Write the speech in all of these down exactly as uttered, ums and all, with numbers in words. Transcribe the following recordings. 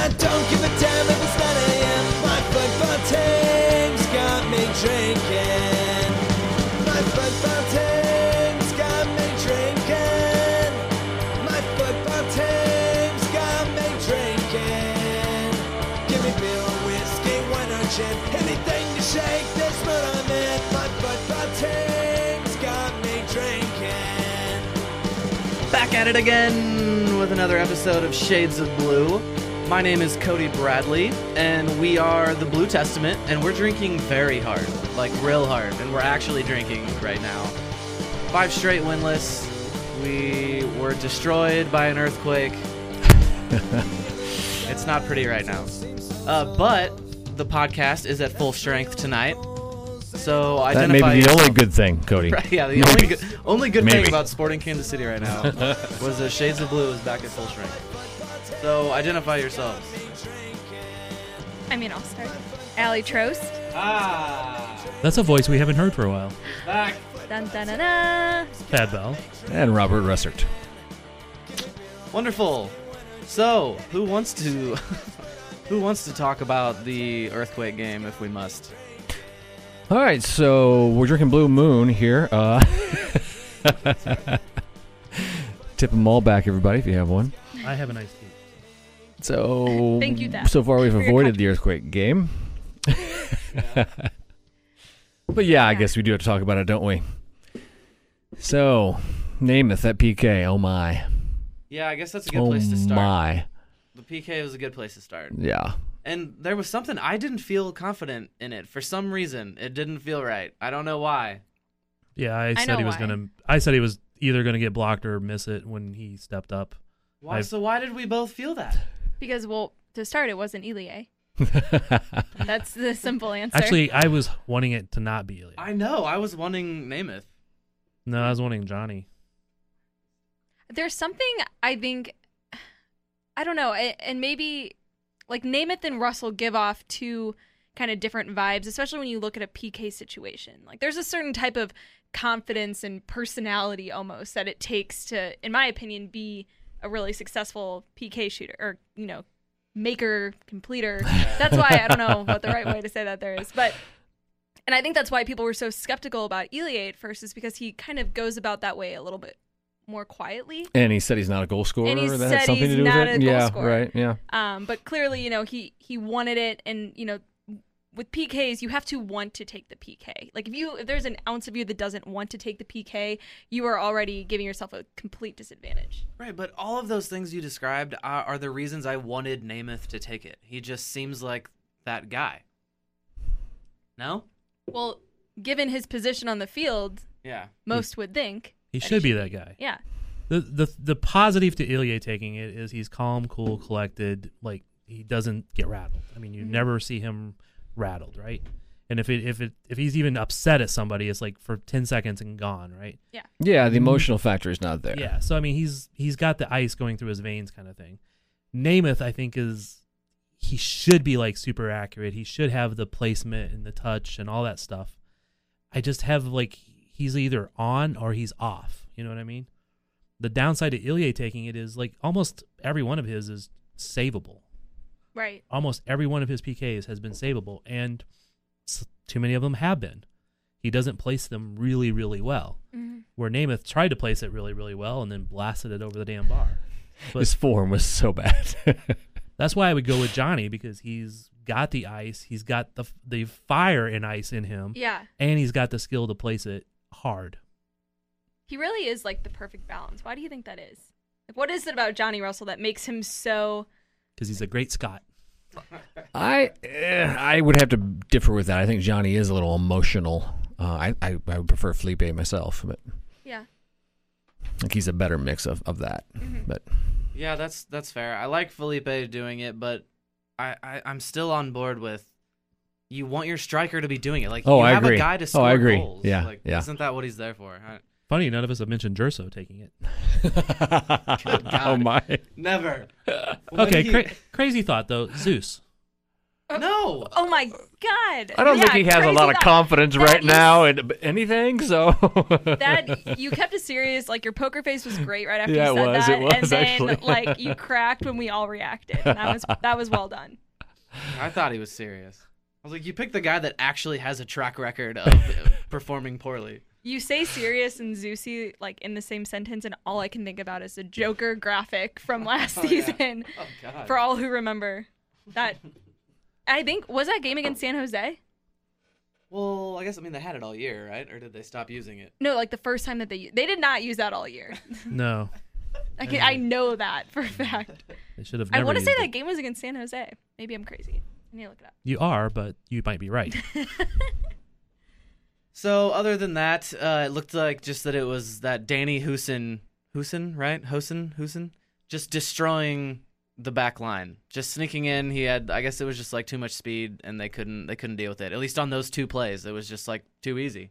I don't give a damn if it's nine a.m. My football team's got me drinking. My football team's got me drinking. My football team's got me drinking. Give me beer, whiskey, wine or gin, anything to shake this mood I'm in. My football team's got me drinking. Back at it again with another episode of Shades of Blue. My name is Cody Bradley, and we are the Blue Testament, and we're drinking very hard, like real hard, and we're actually drinking right now. Five straight winless. We were destroyed by an earthquake. It's not pretty right now. Uh, but the podcast is at full strength tonight. So That identify may be the yourself. only good thing, Cody. Right, yeah, the only good, only good Maybe. thing about Sporting Kansas City right now was that Shades of Blue is back at full strength. So identify yourselves. I mean, I'll start. Allie Trost. Ah, That's a voice we haven't heard for a while. back. Dun dun dun dun. Thad Bell. And Robert Russert. Wonderful. So, who wants to who wants to talk about the earthquake game if we must? All right, so we're drinking Blue Moon here. Uh, tip them all back, everybody, if you have one. I have a nice tea. So, Thank you, Dad, so far we've for your avoided the earthquake game. But yeah, I Yeah. guess we do have to talk about it, don't we? So, Namath at P K. Oh my. Yeah, I guess that's a good Oh place to start. my. The P K was a good place to start. Yeah. And there was something I didn't feel confident in it for some reason. It didn't feel right. I don't know why. Yeah, I, I said know he was why. gonna. I said he was either gonna get blocked or miss it when he stepped up. Why? I've- So why did we both feel that? Because, well, to start, it wasn't Elie. That's the simple answer. Actually, I was wanting it to not be Ilya. I know. I was wanting Namath. No, I was wanting Johnny. there's something I think, I don't know, a- and maybe like Namath and Russell give off two kind of different vibes, especially when you look at a P K situation. Like there's a certain type of confidence and personality almost that it takes to, in my opinion, be a really successful P K shooter or, you know, maker, completer. That's why I don't know what the right way to say that there is. But, and I think that's why people were so skeptical about Elie at first, is because he kind of goes about that way a little bit more quietly. And he said he's not a goal scorer. And he that said had something he's to do not with it. a goal yeah, scorer. right. Yeah. Um, but clearly, you know, he, he wanted it. And, you know, with P Ks, you have to want to take the P K. Like if you, if there's an ounce of you that doesn't want to take the P K, you are already giving yourself a complete disadvantage. Right, but all of those things you described are, are the reasons I wanted Namath to take it. He just seems like that guy. No? Well, given his position on the field, Yeah. most would think. He that should be that guy. Yeah. The the the positive to Ilya taking it is he's calm, cool, collected. Like he doesn't get rattled. I mean, you Mhm. never see him rattled, right? And if it if it if he's even upset at somebody, it's like for ten seconds and gone, right? Yeah, the emotional factor is not there. Yeah. So I mean, he's he's got the ice going through his veins, kind of thing. Namath, I think, is he should be like super accurate. He should have the placement and the touch and all that stuff. I just have like he's either on or he's off. You know what I mean? The downside to Ilya taking it is like almost every one of his is savable. Right. Almost every one of his P Ks has been savable, and s- too many of them have been. He doesn't place them really, really well. Mm-hmm. Where Namath tried to place it really, really well and then blasted it over the damn bar. But His form was so bad. that's why I would go with Johnny, because he's got the ice, he's got the the fire and ice in him, Yeah. and he's got the skill to place it hard. He really is like the perfect balance. Why do you think that is? Like, what is it about Johnny Russell that makes him so? Because he's a great Scot. I eh, I would have to differ with that. I think Johnny is a little emotional. Uh, I, I I would prefer Felipe myself, but Yeah. I think he's a better mix of, of that. Mhm. But Yeah, that's that's fair. I like Felipe doing it, but I, I, I'm still on board with you want your striker to be doing it. Like Oh, you I have agree. a guy to Oh, score I agree. goals. Yeah, Like, yeah. Isn't that what he's there for? I, Funny, none of us have mentioned Jerso taking it. oh my! never. When Okay, he- cra- crazy thought though. Zeus. No. Oh my god! I don't Yeah, think he has a crazy lot of that- confidence that right is- now in anything. So That you kept it serious. Like your poker face was great right after Yeah, you it said was, that, it was, and then actually. like you cracked when we all reacted. And that was that was well done. I thought he was serious. I was like, you picked the guy that actually has a track record of uh, performing poorly. You say serious and Zeusy like in the same sentence, and all I can think about is the Joker graphic from last Oh, yeah. season. Oh God. For all who remember that, I think was that game against San Jose. Well, I guess I mean they had it all year, right? Or did they stop using it? No, like the first time that they they did not use that all year. No, I can, I know that for a fact. they should have. I Never want to say used that it. game was against San Jose. Maybe I'm crazy. I need to look it up. You are, but you might be right. So other than that, uh, it looked like just that it was that Danny Husin, Husin, right? Husin, Husin, just destroying the back line, just sneaking in. He had, I guess it was just like too much speed, and they couldn't, they couldn't deal with it. At least on those two plays, it was just like too easy.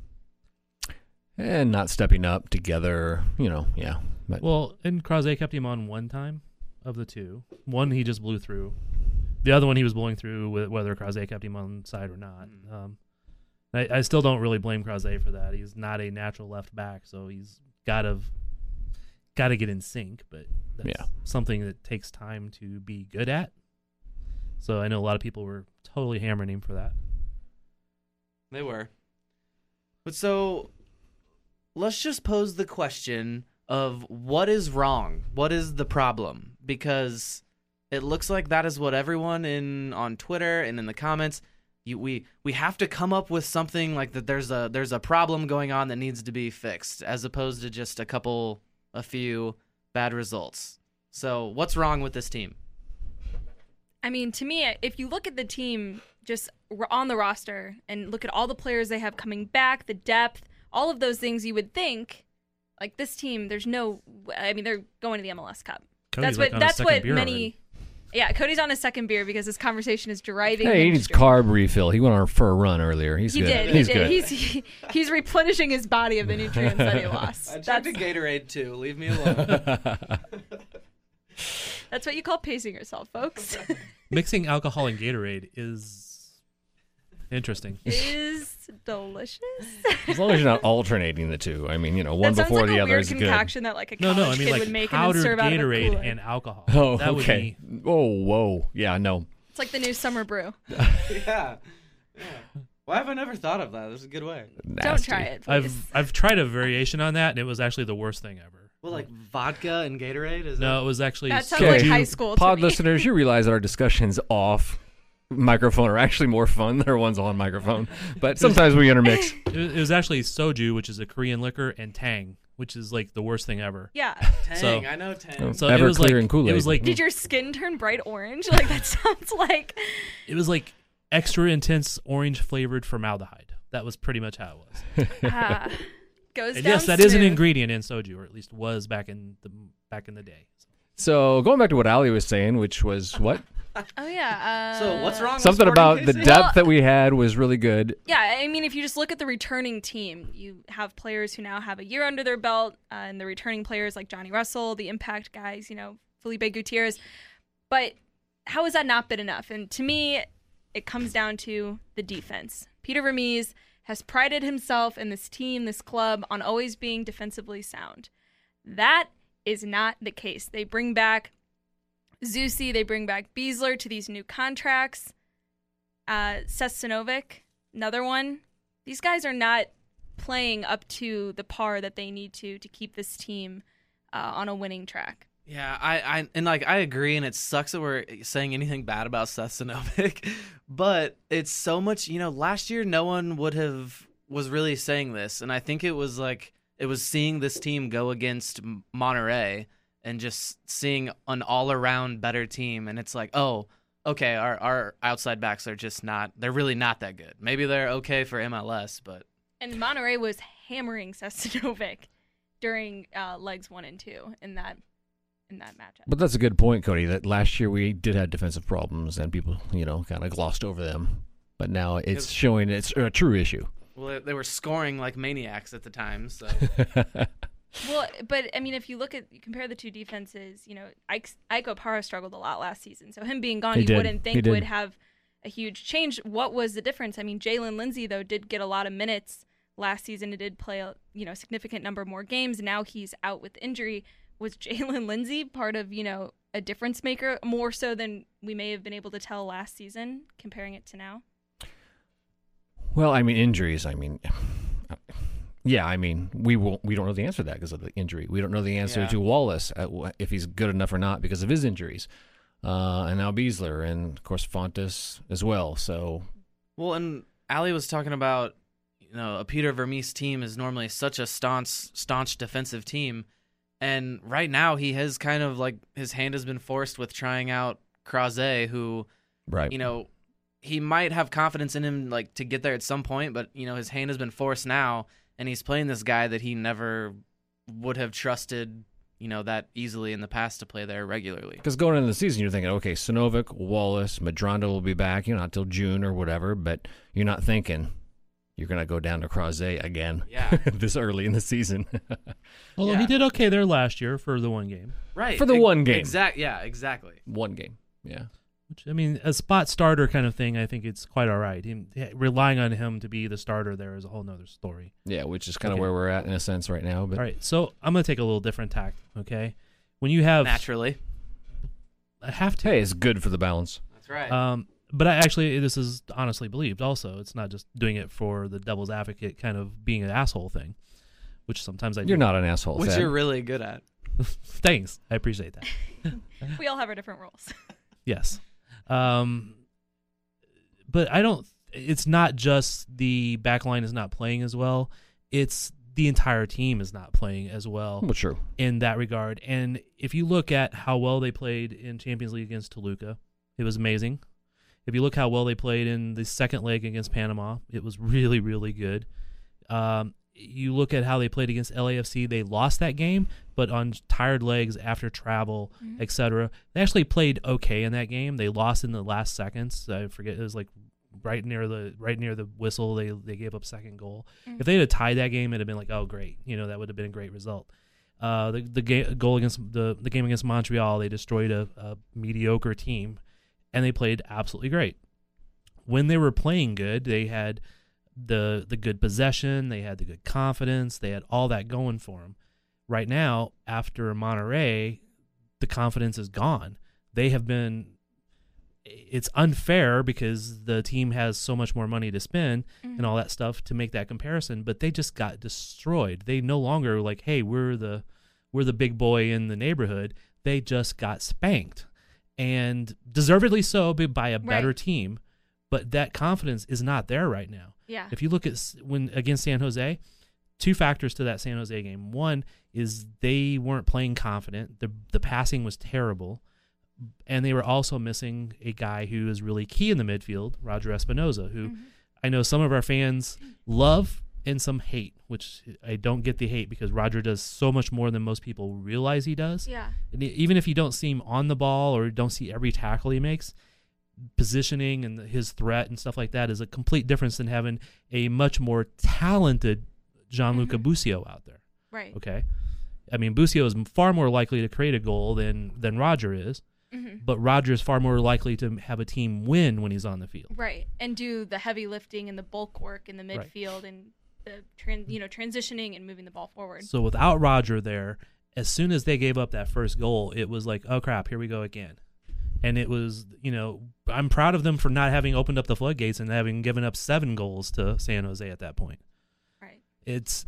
and not stepping up together. You know, yeah. But Well, and Crozet kept him on one time of the two. One he just blew through. The other one he was blowing through, with whether Crozet kept him on side or not. Um, I, I still don't really blame Crozet for that. He's not a natural left back, so he's got to got to get in sync. But that's Yeah. something that takes time to be good at. So I know a lot of people were totally hammering him for that. They were. But so let's just pose the question of what is wrong? What is the problem? Because it looks like that is what everyone in on Twitter and in the comments, you, we we have to come up with something like that there's a there's a problem going on that needs to be fixed, as opposed to just a couple a few bad results. So what's wrong with this team? I mean, to me, if you look at the team just r- on the roster and look at all the players they have coming back, the depth, all of those things, you would think, like this team, there's no. I mean, they're going to the M L S Cup. Cody's that's like what. on his That's second what beer many. already. Yeah, Cody's on his second beer because this conversation is driving. hey, he him needs straight. carb refill. He went on for a run earlier. He's He good. did. He's he good. did. He's he, he's replenishing his body of the nutrients that he lost. I tried That's, to Gatorade too. Leave me alone. that's what you call pacing yourself, folks. Mixing alcohol and Gatorade is interesting. is delicious. As long as you're not alternating the two. I mean, you know, one that sounds before like the a other weird is good. concoction that like a No, college no, I mean kid like would make and then powdered serve out of a Gatorade cooler. and alcohol. Oh, that would okay. be Oh, whoa. Yeah, no. It's like the new summer brew. yeah. yeah. Why have I never thought of that? This is a good way. Nasty. Don't try it, please. I've I've tried a variation on that, and it was actually the worst thing ever. Well, like vodka and Gatorade? Is No, that... it was actually That sounds Okay. like soju. high school to Pod me. listeners, you realize that our discussions off microphone are actually more fun than our ones on microphone. But sometimes we intermix. It was, it was actually soju, which is a Korean liquor, and Tang, which is like the worst thing ever. Yeah. Tang, So- I know Tang. So it Everclear was like and Kool-Aid. it was like Did your skin turn bright orange? Like that sounds like. it was like extra intense orange flavored formaldehyde. That was pretty much how it was. Ah, goes And down yes, that is an smooth. ingredient in soju, or at least was back in the back in the day. So going back to what Ali was saying, which was what? Oh yeah. Uh, So what's wrong Something with about Sporting the K C? depth Well- that we had was really good. Yeah, I mean, if you just look at the returning team, you have players who now have a year under their belt, uh, and the returning players like Johnny Russell, the impact guys, you know, Felipe Gutierrez. But how has that not been enough? And to me, it comes down to the defense. Peter Vermees has prided himself in this team, this club, on always being defensively sound. That is not the case. They bring back Zusi, they bring back Beasler to these new contracts. Uh, Sestanovic, another one. These guys are not playing up to the par that they need to to keep this team uh, on a winning track. Yeah, I, I and like I agree, and it sucks that we're saying anything bad about Sestanovic, but it's so much. You know, last year no one would have was really saying this, and I think it was like it was seeing this team go against M- Monterey and just seeing an all-around better team, and it's like, oh, okay, our our outside backs are just not. They're really not that good. Maybe they're okay for M L S, but And Monterey was hammering Sestanovic during uh, legs one and two in that in that matchup. But that's a good point, Cody, that last year we did have defensive problems and people, you know, kind of glossed over them. But now it's Yep. showing it's a true issue. well, they, they were scoring like maniacs at the time. So Well, but I mean, if you look at you compare the two defenses, you know, Ike, Ike Opara struggled a lot last season, so him being gone, He you did. wouldn't He think did. would have a huge change. What was the difference? I mean, Jalen Lindsey, though, did get a lot of minutes last season. He did play a you know significant number more games. Now he's out with injury. Was Jalen Lindsey part of, you know, a difference maker more so than we may have been able to tell last season, comparing it to now? Well, I mean, injuries, I mean, yeah, I mean, we won't, we don't know the answer to that because of the injury. We don't know the answer Yeah. to Wallace, uh, if he's good enough or not because of his injuries. Uh, and now Beasler, and, of course, Fontes as well. So, Well, and Ali was talking about, you know, a Peter Vermees team is normally such a staunch, staunch defensive team. And right now he has kind of like his hand has been forced with trying out Crozet, who, right. you know, he might have confidence in him like to get there at some point, but, you know, his hand has been forced now, and he's playing this guy that he never would have trusted, you know, that easily in the past to play there regularly. Because going into the season, you're thinking, okay, Sinovic, Wallace, Madrondo will be back, you know, not till June or whatever, but you're not thinking you're going to go down to Crozet again Yeah. this early in the season. Although Yeah. he did okay there last year for the one game. Right. For the one game. Exact. Yeah, exactly. One game, yeah. Which, I mean, a spot starter kind of thing, I think it's quite all right. Him, relying on him to be the starter there is a whole nother story. Yeah, which is kind of Okay. where we're at in a sense right now. But All right, so I'm going to take a little different tack, okay? When you have... Naturally. I have to. hey, it's good for the balance. That's right. Um, but I actually, this is honestly believed also. It's not just doing it for the devil's advocate kind of being an asshole thing, which sometimes I do. You're not an asshole, Which Thad. you're really good at. Thanks. I appreciate that. We all have our different roles. Yes. Um, but I don't, it's not just the back line is not playing as well. It's the entire team is not playing as well Well, true. in that regard. And if you look at how well they played in Champions League against Toluca, it was amazing. If you look how well they played in the second leg against Panama, it was really, really good. Um, you look at how they played against L A F C, they lost that game, but on tired legs after travel, Mhm. et cetera. They actually played okay in that game. They lost in the last seconds. I forget, it was like right near the right near the whistle. They they gave up second goal. Mhm. If they had tied that game, it'd have been like, oh great, you know, that would have been a great result. Uh, the the ga- goal against the the game against Montreal, they destroyed a, a mediocre team, and they played absolutely great. When they were playing good, they had the the good possession, they had the good confidence, they had all that going for them. Right now, after Monterrey, the confidence is gone. They have been. It's unfair because the team has so much more money to spend Mhm. and all that stuff to make that comparison, but they just got destroyed. They no longer like, hey, we're the we're the big boy in the neighborhood. They just got spanked, and deservedly so by by a better Right. team. But that confidence is not there right now. Yeah. If you look at s- when against San Jose, two factors to that San Jose game. One is they weren't playing confident. The the passing was terrible. And they were also missing a guy who is really key in the midfield, Roger Espinoza, who Mhm. I know some of our fans love and some hate, which I don't get the hate because Roger does so much more than most people realize he does. Yeah. And e- even if you don't see him on the ball or don't see every tackle he makes, positioning and his threat and stuff like that is a complete difference than having a much more talented Gianluca Mhm. Busio out there. Right. Okay. I mean, Busio is far more likely to create a goal than, than Roger is, hmm but Roger is far more likely to have a team win when he's on the field. Right. And do the heavy lifting and the bulk work in the Right. midfield and the tran- you know transitioning and moving the ball forward. So without Roger there, as soon as they gave up that first goal, it was like, oh crap, here we go again. And it was, you know, I'm proud of them for not having opened up the floodgates and having given up seven goals to San Jose at that point. Right. It's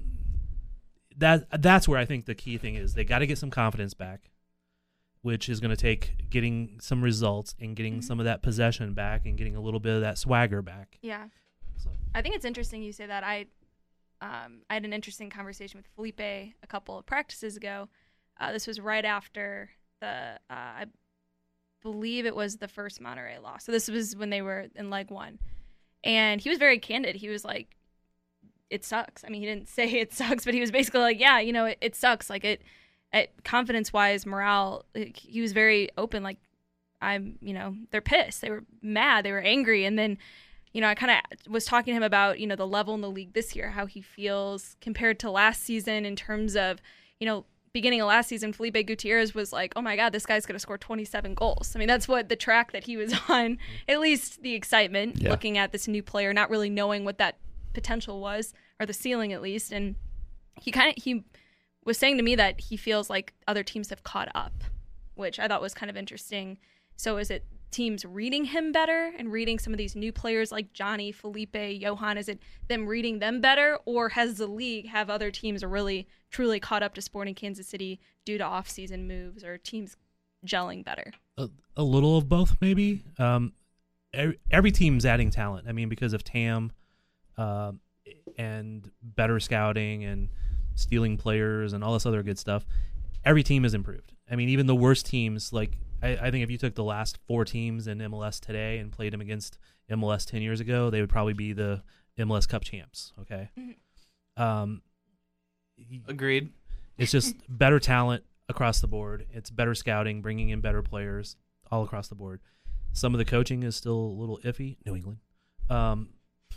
that that's where I think the key thing is. They got to get some confidence back, which is going to take getting some results and getting Mhm. some of that possession back and getting a little bit of that swagger back. Yeah. So, I think it's interesting you say that. I um, I had an interesting conversation with Felipe a couple of practices ago. Uh, this was right after the, uh, I believe it was the first Monterrey loss. So this was when they were in leg one. And he was very candid. He was like, it sucks. I mean, he didn't say it sucks, but he was basically like, yeah, you know, it, it sucks. Like it, it confidence-wise, morale, like, he was very open. Like, I'm, you know, they're pissed. They were mad. They were angry. And then, you know, I kind of was talking to him about, you know, the level in the league this year, how he feels compared to last season in terms of, you know, beginning of last season, Felipe Gutierrez was like, oh my God, this guy's going to score twenty-seven goals. I mean, that's what the track that he was on, at least the excitement, Yeah. looking at this new player, not really knowing what that potential was, or the ceiling at least. And he kind of, he was saying to me that he feels like other teams have caught up, which I thought was kind of interesting. So is it teams reading him better and reading some of these new players like Johnny, Felipe, Johan? Is it them reading them better, or has the league, have other teams really truly caught up to Sporting Kansas City due to off-season moves or teams gelling better? A, a little of both, maybe. Um, every, every team's adding talent. I mean, because of T A M uh, and better scouting and stealing players and all this other good stuff, every team has improved. I mean, even the worst teams, like I, I think if you took the last four teams in M L S today and played them against M L S ten years ago, they would probably be the M L S Cup champs. Okay. Mm-hmm. Um, Agreed. it's just better talent across the board. It's better scouting, bringing in better players all across the board. Some of the coaching is still a little iffy. New England. Um,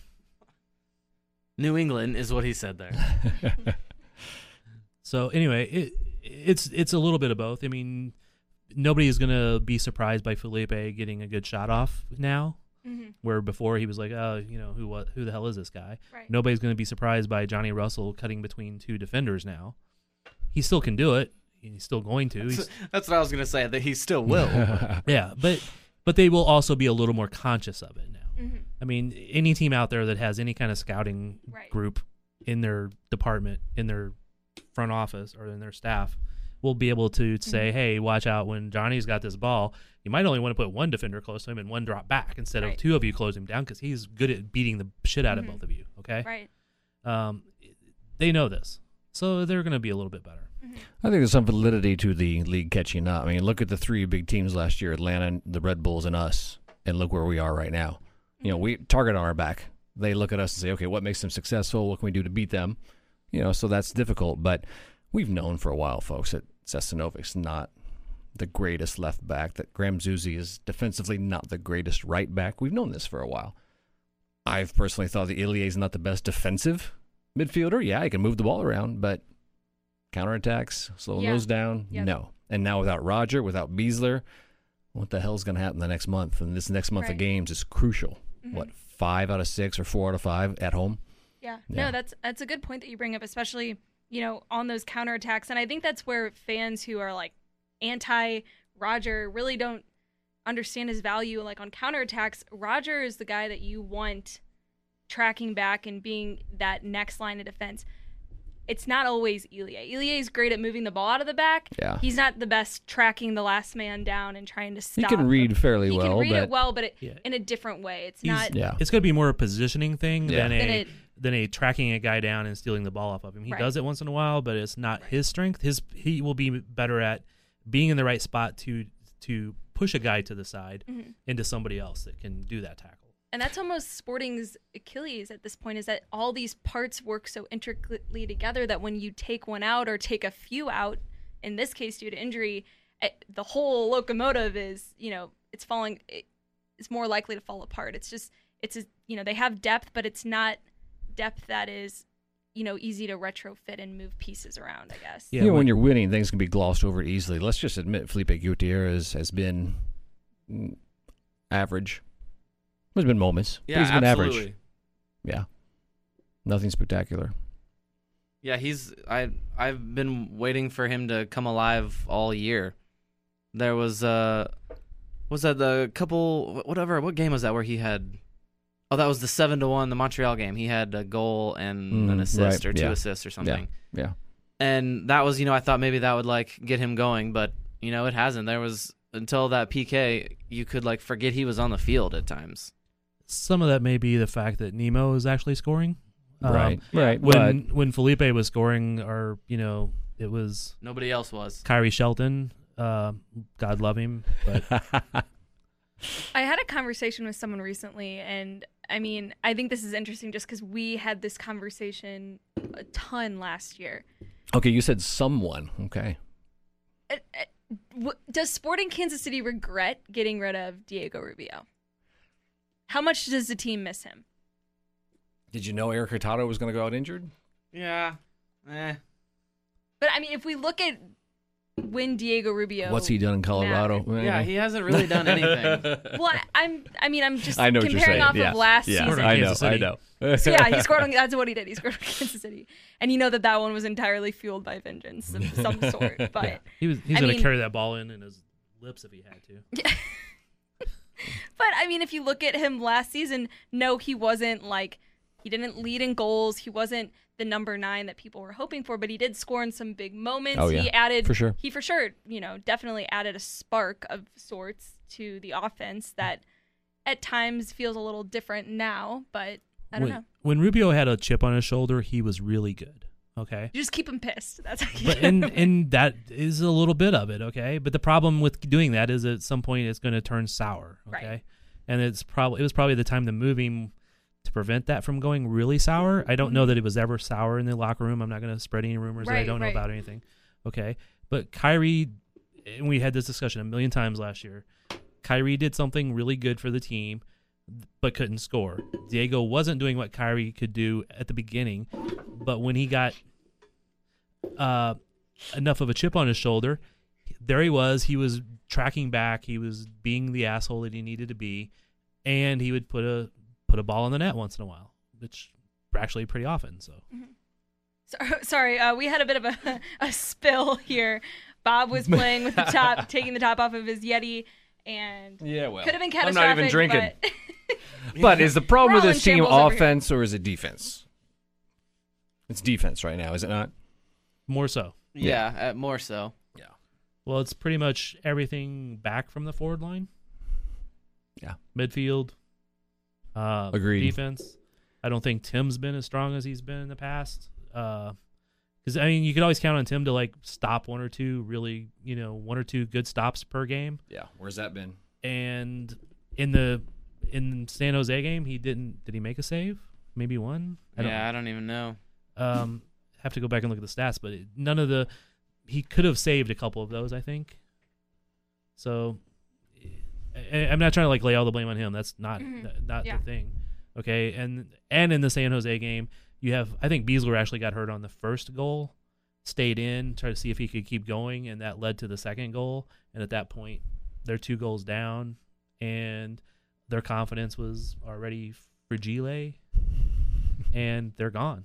New England is what he said there. so anyway, it it's it's a little bit of both. I mean, nobody is gonna be surprised by Felipe getting a good shot off now. Mm-hmm. Where before he was like, oh, you know, who what, who the hell is this guy? Right. Nobody's going to be surprised by Johnny Russell cutting between two defenders now. He still can do it. He's still going to. He's, That's, that's what I was going to say, that he still will. yeah, but but they will also be a little more conscious of it now. Mm-hmm. I mean, any team out there that has any kind of scouting Right. group in their department, in their front office, or in their staff will be able to say, Mhm. hey, watch out when Johnny's got this ball. You might only want to put one defender close to him and one drop back instead Right. of two of you close him down because he's good at beating the shit out Mhm. of both of you, okay? Right. Um, they know this. So they're going to be a little bit better. I think there's some validity to the league catching up. I mean, look at the three big teams last year, Atlanta, the Red Bulls, and us, and look where we are right now. You know, we target on our back. They look at us and say, okay, what makes them successful? What can we do to beat them? You know, so that's difficult. But we've known for a while, folks, that Sestanovic's not the greatest left back, that Graham Zuzi is defensively not the greatest right back. We've known this for a while. I've personally thought that Ilie is not the best defensive midfielder. Yeah, he can move the ball around, but counterattacks, slowing Yeah. those down, Yep. no. And now without Roger, without Beasler, what the hell's going to happen the next month? And this next month of Right. games is crucial. Mhm. What, five out of six or four out of five at home? Yeah. Yeah. No, that's that's a good point that you bring up, especially, you know, on those counterattacks. And I think that's where fans who are like anti Roger really don't understand his value. Like on counterattacks, Roger is the guy that you want tracking back and being that next line of defense. It's not always Ilie. Ilie is great at moving the ball out of the back. Yeah. He's not the best tracking the last man down and trying to He stop. can read fairly He well, can read but it well, but it, Yeah. in a different way. It's He's- not. yeah. It's going to be more a positioning thing Yeah. than Than a it- than a tracking a guy down and stealing the ball off of him. He Right. does it once in a while, but it's not Right. his strength. His he will be better at being in the right spot to to push a guy to the side Mhm. into somebody else that can do that tackle. And that's almost Sporting's Achilles at this point, is that all these parts work so intricately together that when you take one out or take a few out, in this case due to injury, eh, the whole locomotive is, you know, it's falling, it, it's more likely to fall apart. It's just, it's, a, you know, they have depth, but it's not depth that is, you know, easy to retrofit and move pieces around, I guess. Yeah, you know, when when- you're winning, things can be glossed over easily. Let's just admit Felipe Gutierrez has been mm, average. There's been moments. but Yeah, he's been absolutely. average. Yeah. Nothing spectacular. Yeah, he's I I've been waiting for him to come alive all year. There was uh was that the couple whatever what game was that where he had oh that was the seven to one the Montreal game. He had a goal and Mm, an assist right, or two yeah. assists or something. Yeah. And that was, you know, I thought maybe that would like get him going, but you know, it hasn't. There was until that P K, you could like forget he was on the field at times. Some of that may be the fact that Nemo is actually scoring. Um, Right. Right. When when Felipe was scoring, or you know, it was Nobody else was. Kyrie Shelton. Uh, God love him, but But I had a conversation with someone recently, and I mean, I think this is interesting just because we had this conversation a ton last year. okay, you said someone. Okay. Uh, uh, w- Does Sporting Kansas City regret getting rid of Diego Rubio? How much does the team miss him? Did you know Eric Hurtado was going to go out injured? Yeah. Eh. But I mean, if we look at when Diego Rubio, What's he done in Colorado? Yeah, he hasn't really done anything. Well, I'm. I mean, I'm just I know what you're comparing saying. off Yeah. of last yeah. season. I know. Kansas I City. know. So yeah, he scored on. That's what he did. He scored on Kansas City, and you know that that one was entirely fueled by vengeance of some sort. But He was he's I going mean- to carry that ball in in his lips if he had to. But I mean, if you look at him last season, no, he wasn't like he didn't lead in goals. He wasn't the number nine that people were hoping for, but he did score in some big moments. Oh, yeah. He added For sure. He for sure, you know, definitely added a spark of sorts to the offense that at times feels a little different now, but I don't when, know. When Rubio had a chip on his shoulder, he was really good. Okay. You just keep him pissed. That's how you But get and him. and that is a little bit of it, okay. But the problem with doing that is at some point it's going to turn sour, okay. Right. And it's probably it was probably the time to move him to prevent that from going really sour. I don't know that it was ever sour in the locker room. I'm not going to spread any rumors that I Right, don't know right. about anything, okay. But Kyrie, and we had this discussion a million times last year. Kyrie did something really good for the team, but couldn't score. Diego wasn't doing what Kyrie could do at the beginning, but when he got uh, enough of a chip on his shoulder, there he was. He was tracking back. He was being the asshole that he needed to be, and he would put a put a ball in the net once in a while, which actually pretty often. So So- Sorry, uh, we had a bit of a, a spill here. Bob was playing with the top, taking the top off of his Yeti, and Yeah, well. could have been I'm catastrophic. not even drinking. But But is the problem We're with all this in team shambles over here. offense or is it defense? It's defense right now, is it not? more so. Yeah, uh, more so. Well, it's pretty much everything back from the forward line. Yeah. Midfield. Uh, Agreed. Defense. I don't think Tim's been as strong as he's been in the past. Because, I mean, you could always count on Tim to, like, stop one or two really, you know, one or two good stops per game. Yeah. Where's that been? And in the in San Jose game, he didn't. Did he make a save? Maybe one? I don't Yeah, I don't even know. um, have to go back and look at the stats, but it, none of the he could have saved a couple of those, I think. So I, I'm not trying to like lay all the blame on him. That's not Mhm. not Yeah. the thing. Okay, and and in the San Jose game, you have I think Beasler actually got hurt on the first goal, stayed in, tried to see if he could keep going, and that led to the second goal. And at that point, they're two goals down, and their confidence was already fragile, and they're gone.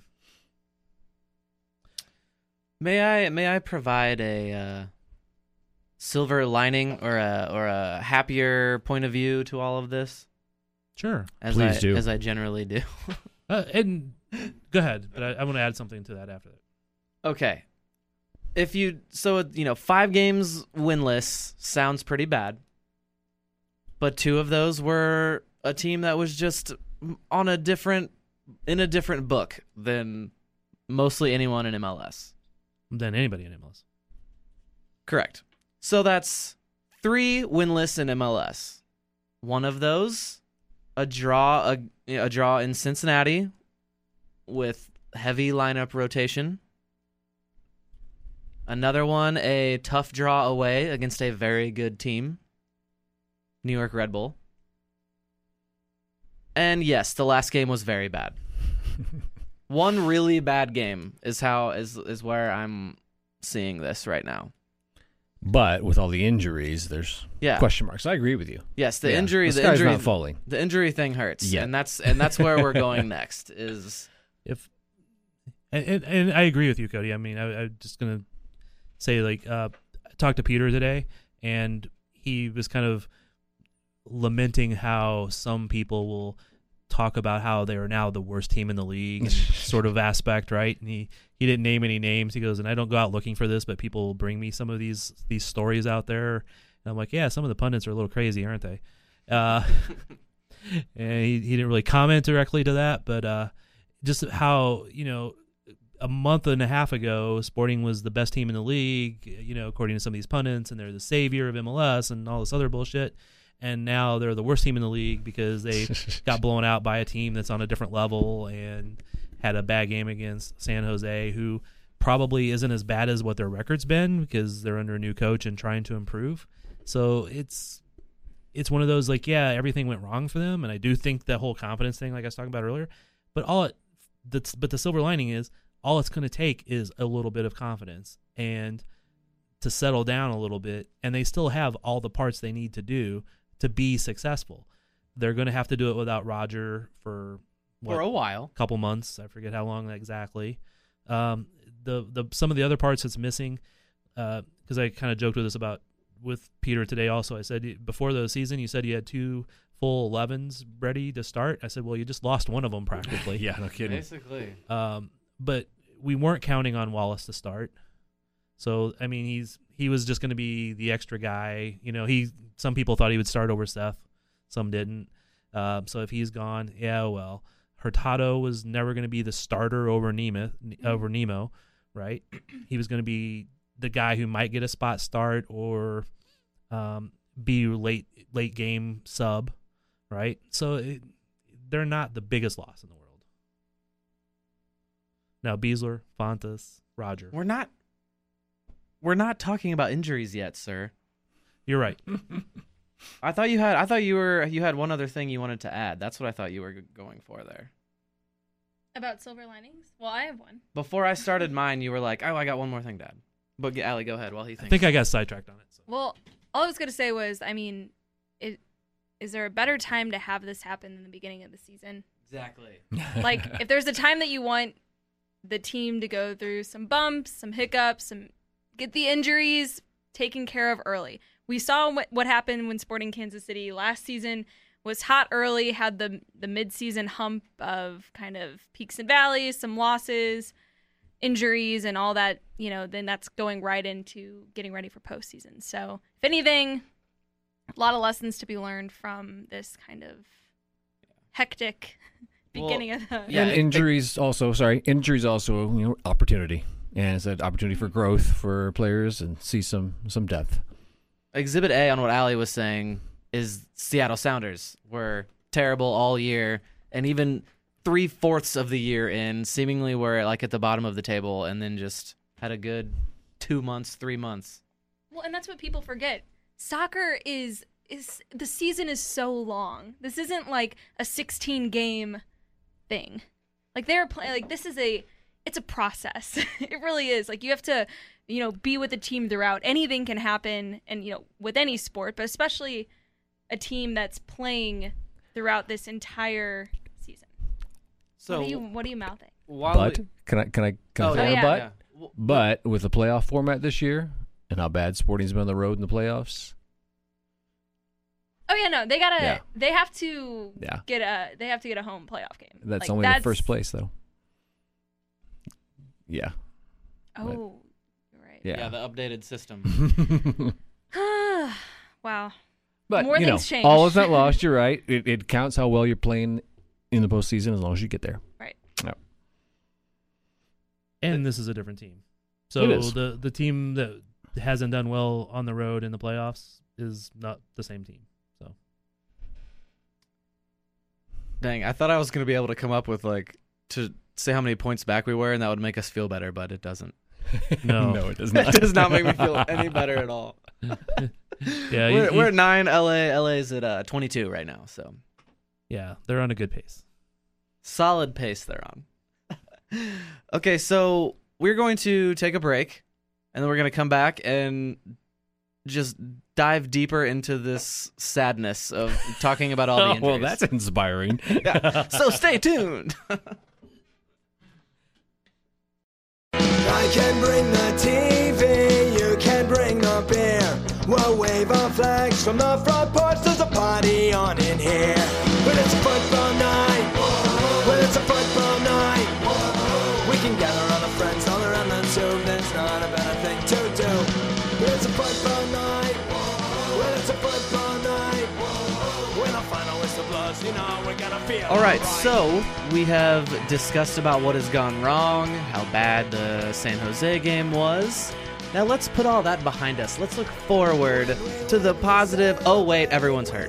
May I may I provide a uh, silver lining or a or a happier point of view to all of this? Sure. As Please I, do. As I generally do. Uh, and go ahead, but I, I want to add something to that after that. Okay. If you so you know five games winless sounds pretty bad, but two of those were a team that was just on a different in a different book than mostly anyone in M L S. Than anybody in M L S. Correct. So that's three winless in M L S. One of those, a draw, a, a draw in Cincinnati with heavy lineup rotation. Another one, a tough draw away against a very good team, New York Red Bull. And yes, the last game was very bad. One really bad game is how is is where I'm seeing this right now. But with all the injuries, there's Yeah. question marks. I agree with you. Yes, the Yeah. injury, The the, sky's injury, not falling. the injury thing hurts, Yet. and that's and that's where we're going next. Is If and, and, and I agree with you, Cody. I mean, I, I'm just gonna say like uh, I talked to Peter today, and he was kind of lamenting how some people will talk about how they are now the worst team in the league, and sort of aspect, right? And he, he didn't name any names. He goes, and I don't go out looking for this, but people will bring me some of these these stories out there, and I'm like, yeah, some of the pundits are a little crazy, aren't they? Uh, and he, he didn't really comment directly to that, but uh, just how, you know, a month and a half ago, Sporting was the best team in the league, you know, according to some of these pundits, and they're the savior of M L S and all this other bullshit. And now they're the worst team in the league because they got blown out by a team that's on a different level and had a bad game against San Jose, who probably isn't as bad as what their record's been because they're under a new coach and trying to improve. So it's it's one of those, like, yeah, everything went wrong for them, and I do think that whole confidence thing, like I was talking about earlier, but all it that's but the silver lining is all it's going to take is a little bit of confidence and to settle down a little bit, and they still have all the parts they need to do to be successful. They're going to have to do it without Roger for what, For a while. couple months. I forget how long exactly. Um, the the some of the other parts that's missing, because uh, I kind of joked with this about with Peter today. Also, I said before the season, you said you had two full elevens ready to start. I said, well, you just lost one of them practically. Yeah, no kidding. Basically. Um, but we weren't counting on Wallace to start. So I mean, he's he was just going to be the extra guy. You know, he some people thought he would start over Seth, some didn't. Uh, so if he's gone, yeah, well, Hurtado was never going to be the starter over Nemo, over Nemo, right? He was going to be the guy who might get a spot start or um, be late late game sub, right? So it, they're not the biggest loss in the world. Now Beasler, Fontas, Roger. We're not We're not talking about injuries yet, sir. You're right. I thought you had I thought you were you had one other thing you wanted to add. That's what I thought you were g- going for there. About silver linings? Well, I have one. Before I started mine, you were like, "Oh, I got one more thing, Dad." But Allie, go ahead while he I thinks. think I got sidetracked on it. So. Well, all I was going to say was, I mean, it, is there a better time to have this happen than the beginning of the season? Exactly. Like, if there's a time that you want the team to go through some bumps, some hiccups, some get the injuries taken care of early. We saw what, what happened when Sporting Kansas City last season was hot early, had the the mid-season hump of kind of peaks and valleys, some losses, injuries, and all that, you know, then that's going right into getting ready for postseason. So, if anything, a lot of lessons to be learned from this kind of hectic Well, beginning of the... Yeah, and it- injuries also, sorry, injuries also, you know, opportunity. And it's an opportunity for growth for players and see some some depth. Exhibit A on what Allie was saying is Seattle Sounders were terrible all year, and even three-fourths of the year in, seemingly were like at the bottom of the table, and then just had a good two months, three months. Well, and that's what people forget. Soccer is is the season is so long. This isn't like a sixteen game thing. Like they're playing. Like this is a it's a process. It really is. Like you have to, you know, be with the team throughout. Anything can happen, and you know, with any sport, but especially a team that's playing throughout this entire season. So what are you what are you mouthing? while But we- can I can I can Oh, I throw yeah. in a Yeah. but? yeah. Well, But with the playoff format this year and how bad Sporting's been on the road in the playoffs, Oh yeah, no, they gotta. Yeah. They have to Yeah. get a. They have to get a home playoff game. that's Like, only that's, the first place though. Yeah. Oh, you're right. Yeah. yeah, the updated system. Wow. But More you know, things change. all is not lost. You're right. It, it counts how well you're playing in the postseason as long as you get there. Right. And this is a different team. It So is. the the team that hasn't done well on the road in the playoffs is not the same team. So Dang, I thought I was going to be able to come up with like to say how many points back we were, and that would make us feel better, but it doesn't. No. no, it does It not. does not make me feel any better at all. yeah, you- we're, you- we're at nine. L A L A's at uh, twenty-two right now, so yeah, they're on a good pace. solid pace they're on. Okay, so we're going to take a break, and then we're going to come back and just dive deeper into this sadness of talking about all the Oh, injuries. well, that's inspiring. Yeah. So stay tuned. I can bring the T V, you can bring the beer. We'll wave our flags from the front porch, there's a party on in here. When it's a football night, when it's a football night, we can gather all the friends all around the tube, there's not a better thing to do. When it's a football night, when it's a football night, when the final whistle blows, you know we're gonna feel All right, alright. so we have discussed about what has gone wrong, how bad the San Jose game was. Now let's put all that behind us. Let's look forward to the positive. Oh wait, everyone's hurt.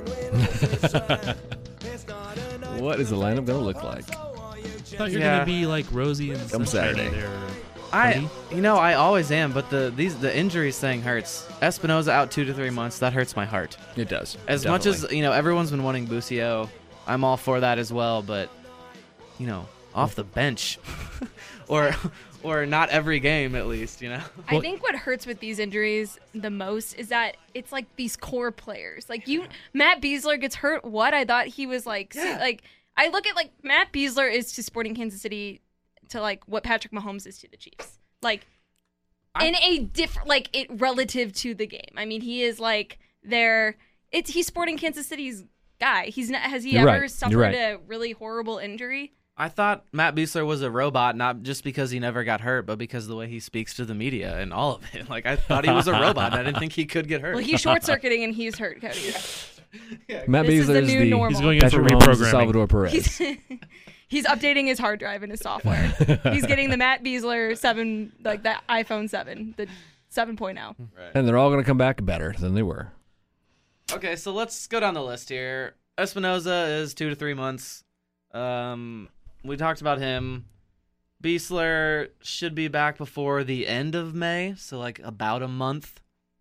What is the lineup going to look like? I thought you were Yeah. gonna be like Rosie and Come Sunshine Saturday. there. I, Cody? you know, I always am, but the these the injuries thing hurts. Espinoza out two to three months. That hurts my heart. It does. As much as definitely. you know, everyone's been wanting Busio. I'm all for that as well, but you know, off the bench, or or not every game at least, you know. I think what hurts with these injuries the most is that it's like these core players. Like you, Matt Besler gets hurt. What I thought he was like, Yeah. like I look at like Matt Besler is to Sporting Kansas City to like what Patrick Mahomes is to the Chiefs. Like I- in a different, like it relative to the game. I mean, he is like their. It's he's Sporting Kansas City's guy. He's not. Has he You're ever right. You're suffered right. a really horrible injury? I thought Matt Besler was a robot, not just because he never got hurt, but because of the way he speaks to the media and all of it. Like, I thought he was a robot. I didn't think he could get hurt. Well, he's short circuiting and he's hurt, Cody. Matt This is Besler the is new the normal. He's going in for Patrick Mahomes and reprogramming. Salvador Perez. He's he's updating his hard drive in his software. He's getting the Matt Besler seven, like the iPhone seven, the seven point oh. And they're all going to come back better than they were. Okay, so let's go down the list here. Espinoza is two to three months. Um, we talked about him. Besler should be back before the end of May, so like about a month.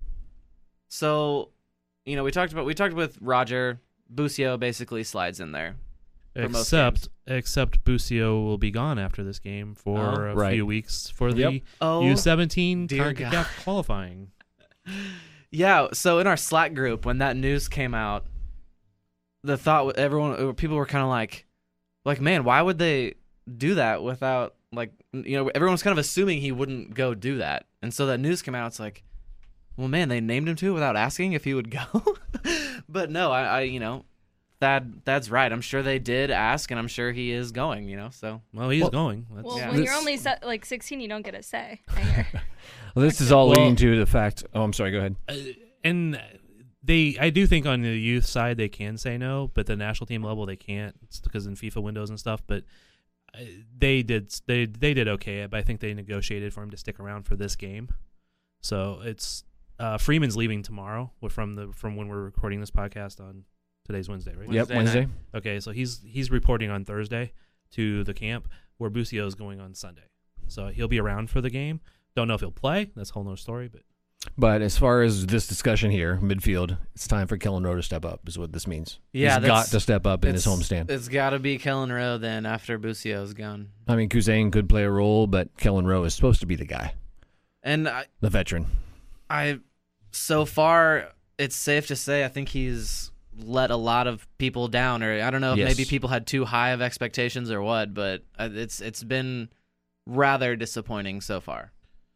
So, you know, we talked about we talked with Roger. Busio basically slides in there. for most Except, except Busio will be gone after this game for Oh. a Right. few weeks for Yep. the Oh, U seventeen dear CONCACAF God. qualifying. yeah. So in our Slack group, when that news came out, the thought everyone people were kind of like, like, man, why would they do that without like you know everyone was kind of assuming he wouldn't go do that, and so that news came out. It's like, well, man, they named him to without asking if he would go. But no, I, I you know. Thad, Thad's right. I'm sure they did ask, and I'm sure he is going, you know, so. Well, he's Well- going. That's, Well, Yeah. when you're This- only se- like sixteen, you don't get a say. I hear. Well, this is all Well- leading to the fact. Oh, I'm sorry. Go ahead. Uh, and they, I do think on the youth side they can say no, but the national team level they can't. It's because in FIFA windows and stuff. But uh, they did, they they did okay. But I think they negotiated for him to stick around for this game. So it's uh, Freeman's leaving tomorrow from the from when we're recording this podcast on today's Wednesday, right? Yep, Wednesday Wednesday. night. Okay, so he's he's reporting on Thursday to the camp where Busio is going on Sunday. So he'll be around for the game. Don't know if he'll play. That's a whole nother story, but. But as far as this discussion here, midfield, it's time for Kellen Rowe to step up, is what this means. Yeah, He's got that's- to step up in his It's- homestand. It's got to be Kellen Rowe then after Busio's gone. I mean, Kuzain could play a role, but Kellen Rowe is supposed to be the guy, And I, the veteran. I, so far, it's safe to say I think he's let a lot of people down, or I don't know if Yes. maybe people had too high of expectations or what, but uh, it's it's been rather disappointing so far.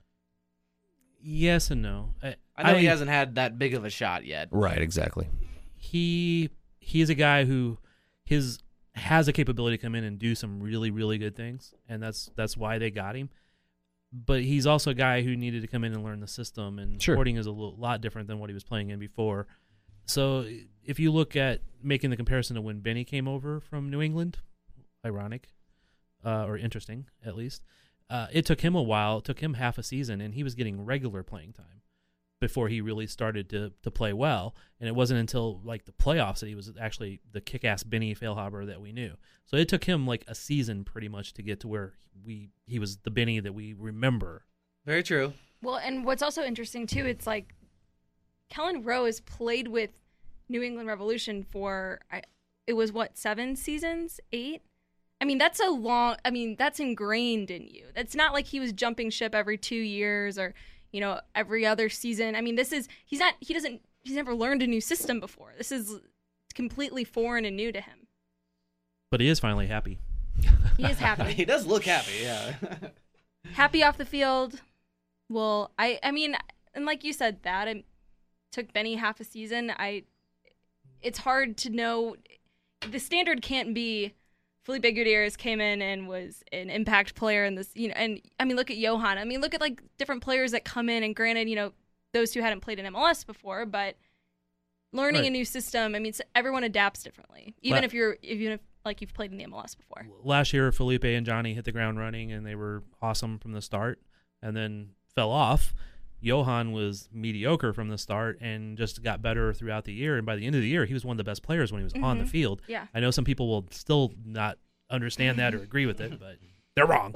Yes and no. I, I know he hasn't had that big of a shot yet. Right, exactly. He he is a guy who his has a capability to come in and do some really really good things, and that's that's why they got him. But he's also a guy who needed to come in and learn the system, and Sure. Sporting is a little, lot different than what he was playing in before. So if you look at making the comparison to when Benny came over from New England, ironic uh, or interesting at least. Uh, it took him a while. It took him half a season, and he was getting regular playing time before he really started to to play well. And it wasn't until like the playoffs that he was actually the kick-ass Benny Feilhaber that we knew. So it took him like a season pretty much to get to where we he was the Benny that we remember. Very true. Well, and what's also interesting too, it's like Kellen Rowe has played with New England Revolution for I, it was what seven seasons, eight. I mean, that's a long. I mean, that's ingrained in you. It's not like he was jumping ship every two years or you know every other season. I mean, this is he's not. He doesn't. He's never learned a new system before. This is completely foreign and new to him. But he is finally happy. He is happy. He does look happy, yeah. Happy off the field. Well, I I mean, and like you said, that it took Benny half a season. I it's hard to know. The standard can't be Felipe Gutierrez came in and was an impact player in this, you know, and I mean, look at Johan. I mean, look at like different players that come in, and granted, you know, those two hadn't played in M L S before, but learning Right. a new system. I mean, so everyone adapts differently, even La- if you're even if like you've played in the M L S before. Last year, Felipe and Johnny hit the ground running, and they were awesome from the start, and then fell off. Johan was mediocre from the start and just got better throughout the year. And by the end of the year, he was one of the best players when he was on the Mhm. field. Yeah. I know some people will still not understand that or agree with it, but they're wrong.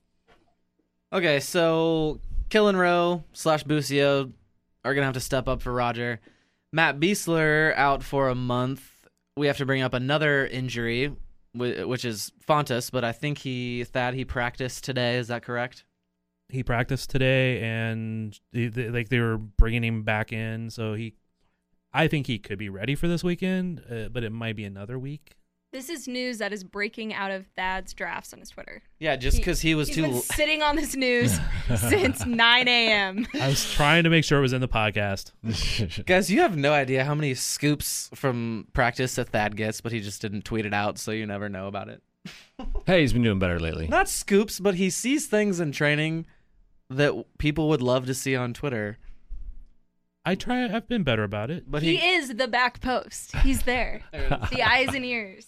Okay, so Kellen Rowe slash Busio are going to have to step up for Roger. Matt Besler out for a month. We have to bring up another injury. whi- which is Fontas, but I think he Thad he practiced today. Is that correct? He practiced today, and they, they, like they were bringing him back in, so he, I think he could be ready for this weekend, uh, but it might be another week. This is news that is breaking out of Thad's drafts on his Twitter. Yeah, just because he was He's too. been sitting on this news since nine a.m. I was trying to make sure it was in the podcast. Guys, you have no idea how many scoops from practice that Thad gets, but he just didn't tweet it out, so you never know about it. Hey, he's been doing better lately. Not scoops, but he sees things in training that people would love to see on Twitter. I try. I've been better about it. But He he, is the back post. He's there. The eyes and ears.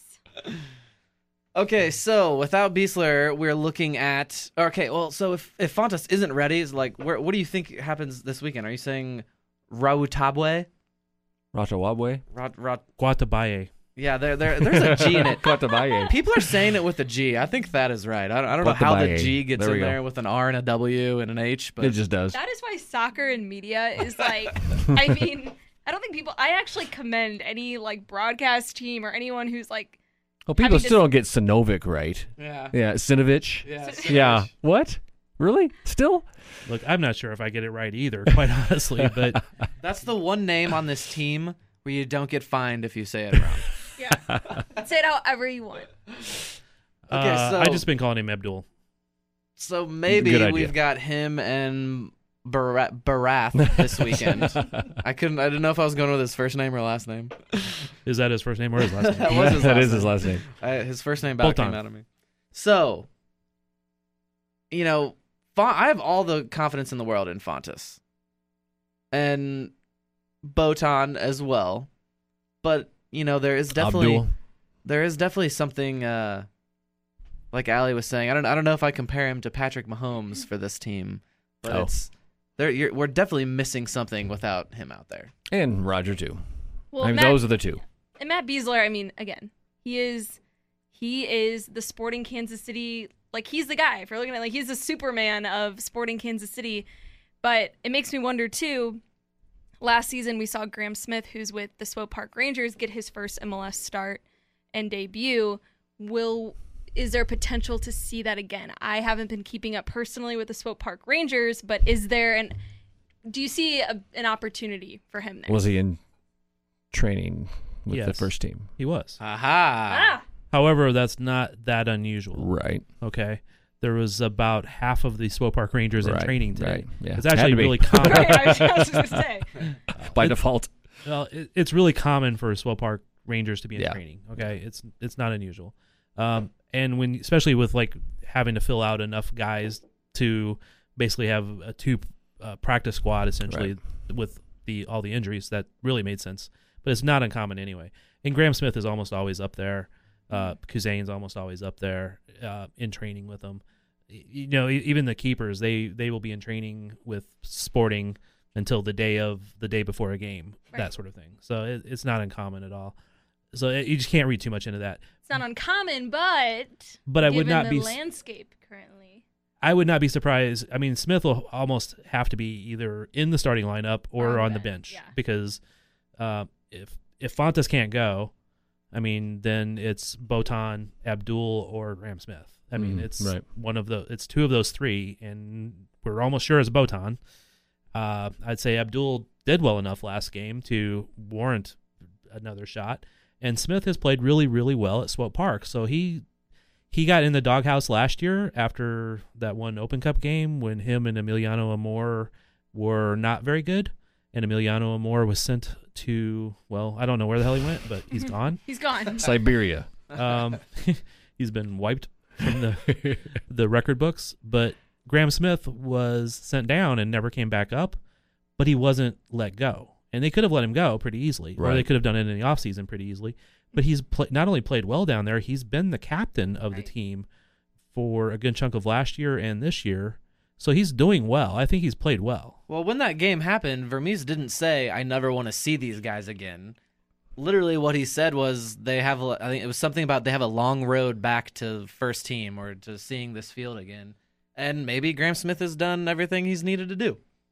Okay, so without Beasler, we're looking at. Okay, well, so if if Fontas isn't ready, is like, where, what do you think happens this weekend? Are you saying Rautabwe? Ratawabwe? Ra, Ra, Guatabaye. yeah, there, there, there's a G in it. Guatabaye. People are saying it with a G. I think that is right. I don't, I don't know how the Guatabaye. G gets There we in go. there with an R and a W and an H, but It just does. That is why soccer and media is like, I mean, I don't think people, I actually commend any like broadcast team or anyone who's like, Well, people having still to- don't get Sinovic right. yeah, Yeah, Sinovich. yeah, Yeah. What? Really? Still? Look, I'm not sure if I get it right either, quite honestly, but That's the one name on this team where you don't get fined if you say it wrong. yeah, say it however you want. Okay, uh, so- I just been calling him Abdul. So maybe Good idea. we've got him and Bar- Barath this weekend. I couldn't. I didn't know if I was going with his first name or last name. Is that his first name or his last name? That was his That last is his name. last name. I, his first name about Bolton. came out of me. So, you know, Fon- I have all the confidence in the world in Fontas and Botan as well, but you know there is definitely Abdul. there is definitely something uh, like Allie was saying. I don't I don't know if I compare him to Patrick Mahomes for this team, but Oh. it's there. You're, we're definitely missing something without him out there. And Roger, too. Well, I mean, Matt, those are the two. and Matt Beasler, I mean, again, he is, he is the Sporting Kansas City, like he's the guy. If you're looking at, like he's the Superman of Sporting Kansas City. But it makes me wonder too. Last season we saw Graham Smith, who's with the Swope Park Rangers, get his first M L S start and debut. Will is there potential to see that again? I haven't been keeping up personally with the Swope Park Rangers, but is there an do you see a, an opportunity for him there? Was he in training with the Yes. first team? He was. Aha! ah, However, that's not that unusual. Right. Okay. There was about half of the Swope Park Rangers in Right, training today. right, yeah. It's Had actually to be. really common. right, I was, I was just gonna say. By It- default. Well, it, it's really common for Swope Park Rangers to be in Yeah. training. Okay, it's it's not unusual, um, and when especially with like having to fill out enough guys to basically have a two uh, practice squad essentially with the all the injuries, that really made sense. But it's not uncommon anyway. And Graham Smith is almost always up there. Uh, Kuzane's almost always up there uh, in training with them. Y- You know, e- even the keepers, they they will be in training with Sporting until the day of the day before a game, Right. that sort of thing. So it, it's not uncommon at all. So it, you just can't read too much into that. It's not uncommon, but But I would given not the be. landscape currently. I would not be surprised. I mean, Smith will almost have to be either in the starting lineup or On on the the bench, bench yeah. because uh, if if Fontas can't go, I mean, then it's Botan, Abdul, or Graham Smith. I mean, Mm, it's right. one of the it's two of those three, and we're almost sure it's Botan. Uh, I'd say Abdul did well enough last game to warrant another shot, and Smith has played really, really well at Swope Park. So he he got in the doghouse last year after that one Open Cup game when him and Emiliano Amor were not very good, and Emiliano Amor was sent to, well, I don't know where the hell he went, but he's gone. He's gone. Siberia. Um, he's been wiped from the the record books. But Graham Smith was sent down and never came back up, but he wasn't let go. And they could have let him go pretty easily, or they Right. could have done it in the offseason pretty easily. But he's pl- not only played well down there, he's been the captain of Right. the team for a good chunk of last year and this year. So he's doing well. I think he's played well. Well, when that game happened, Vermees didn't say, "I never want to see these guys again." Literally, what he said was, "They have." A, I think it was something about they have a long road back to first team or to seeing this field again. And maybe Graham Smith has done everything he's needed to do.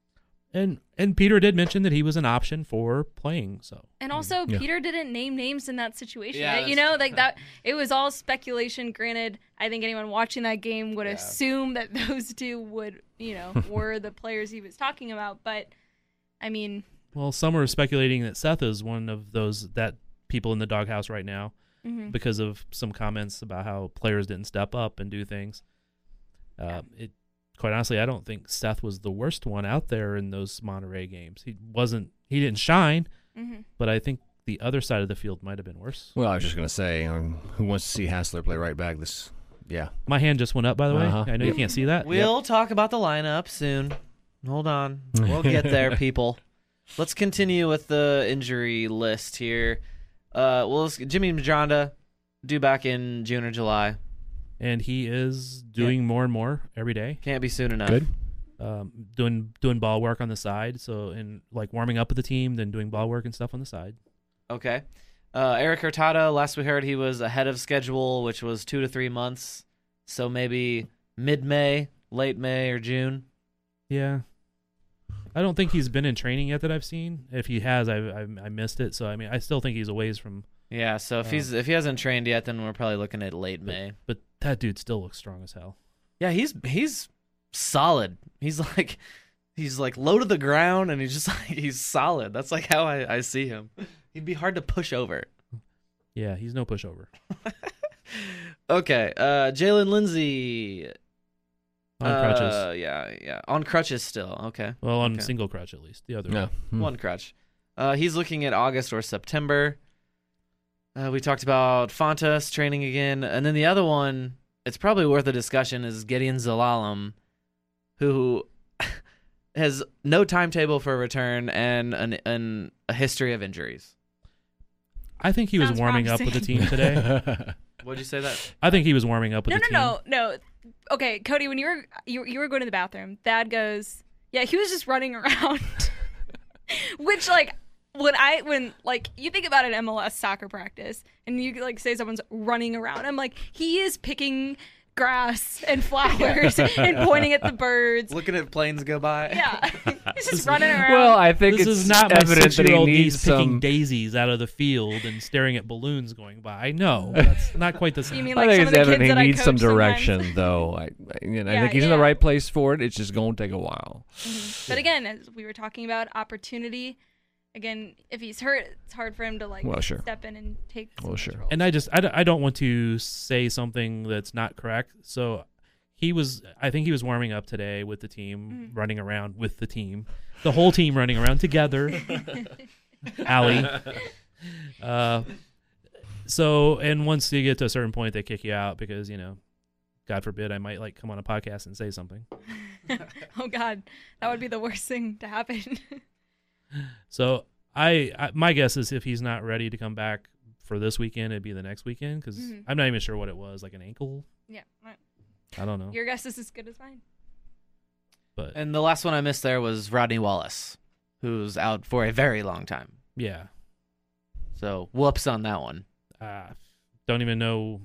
And and Peter did mention that he was an option for playing. So And also, Yeah. Peter didn't name names in that situation. Yeah, you that's know, true. like that. It was all speculation. Granted, I think anyone watching that game would Yeah. assume that those two would, you know, were the players he was talking about. But I mean, well, some are speculating that Seth is one of those that people in the doghouse right now mhm. because of some comments about how players didn't step up and do things. Uh, it quite honestly, I don't think Seth was the worst one out there in those Monterey games. He wasn't. He didn't shine, Mhm. but I think the other side of the field might have been worse. Well, I was just gonna say, um, who wants to see Hassler play right back? This, yeah. My hand just went up, by the Uh-huh. way. I know you can't see that. We'll talk about the lineup soon. Hold on. We'll get there, people. Let's continue with the injury list here. Uh, well, let's, Jimmy Madronda due back in June or July. And he is doing more and more every day. Can't be soon enough. Good. Um, doing doing ball work on the side, so and like warming up with the team, then doing ball work and stuff on the side. Okay. Uh, Eric Hurtado, last we heard he was ahead of schedule, which was two to three months. So maybe mid-May, late May, or June. Yeah, I don't think he's been in training yet that I've seen. If he has, I I, I missed it. So I mean, I still think he's a ways from. Yeah, so if Um, he's if he hasn't trained yet, then we're probably looking at late May. But that dude still looks strong as hell. Yeah, he's he's solid. He's like he's like low to the ground, and he's just like he's solid. That's like how I, I see him. He'd be hard to push over. Yeah, he's no pushover. Okay, uh, Jalen Lindsey On uh, crutches. Yeah, yeah, on crutches still. Okay, Well, on okay. single crutch at least. The other Yeah. one. Hmm. one crutch. Uh, he's looking at August or September. Uh, we talked about Fontas training again, and then the other one. It's probably worth a discussion. Is Gideon Zalalem, who has no timetable for a return and an, an a history of injuries. I think he was Sounds warming up with the promising. team today. What'd you say that? I think he was warming up with No, the no, team. no, no. Okay, Cody, when you were you, you were going to the bathroom, Thad goes, yeah, he was just running around. Which, like, when I when like you think about an M L S soccer practice and you like say someone's running around, I'm like, he is picking grass and flowers and pointing at the birds. Looking at planes go by. Yeah, he's just running around. Well, I think This it's is not my evident that he six-year-old needs niece picking some. daisies out of the field and staring at balloons going by. No, that's not quite the same. You mean I like think some it's of the evident kids he that I needs some coach sometimes? direction, though. I, I, you know, I Yeah, think he's in the yeah. right place for it. It's just going to take a while. But again, as we were talking about opportunity, again, if he's hurt, it's hard for him to like Well, sure. step in and take. some Well, sure. control. And I just I, d- I don't want to say something that's not correct. So he was I think he was warming up today with the team, Mhm. running around with the team, the whole team running around together. Allie. Uh, so and once you get to a certain point, they kick you out because you know, God forbid, I might like come on a podcast and say something. Oh God, that would be the worst thing to happen. So I, I my guess is if he's not ready to come back for this weekend, it'd be the next weekend because Mhm. I'm not even sure what it was, like an ankle. Yeah, right. I don't know, Your guess is as good as mine. but And the last one I missed there was Rodney Wallace, who's out for a very long time. yeah, So whoops on that one. uh, don't even know.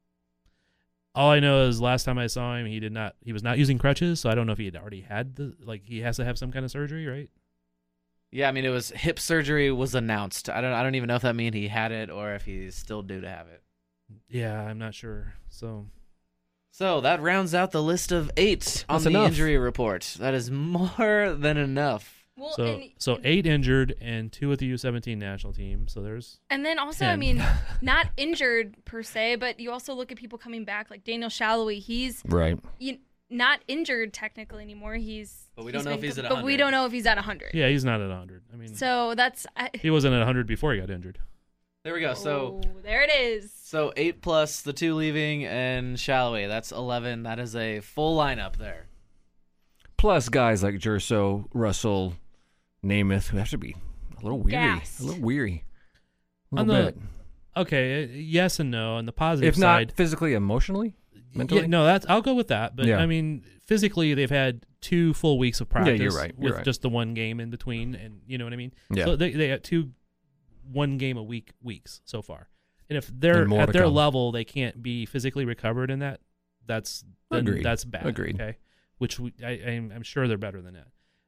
All I know is last time I saw him, he did not. He was not using crutches, so I don't know if he had already had the like. He has to have some kind of surgery, right? Yeah, I mean it was hip surgery was announced. I don't I don't even know if that means he had it or if he's still due to have it. Yeah, I'm not sure. So So that rounds out the list of eight on That's the enough. injury report. That is more than enough. Well, so and, so eight injured and two with the U seventeen national team. So there's and then also, I ten. mean, not injured per se, but you also look at people coming back, like Daniel Shallowy. He's Right. you, not injured technically anymore. He's But we don't he's know if been he's co- at But we one hundred. don't know if he's at one hundred. yeah, he's not at one hundred. I mean, So that's I, he wasn't at one hundred before he got injured. There we go. So oh, there it is. so eight plus the two leaving and Shallowy. That's eleven. That is a full lineup there. Plus, guys like Jerso, Russell, Namath, who have to be a little weary. Gassed. A little weary. A On little the- bit. Okay, uh, yes and no. On the positive If not side, physically, emotionally? Mentally? yeah, no, that's I'll go with that. But Yeah. I mean, physically, they've had two full weeks of practice. you're right, you're with right. just the one game in between, and you know what I mean. Yeah. So they they got two, one game a week weeks so far. And if they're And more at to their come. level, they can't be physically recovered in that. That's then Agreed. That's bad. Agreed. Okay, which we, I, I'm, I'm sure they're better than that.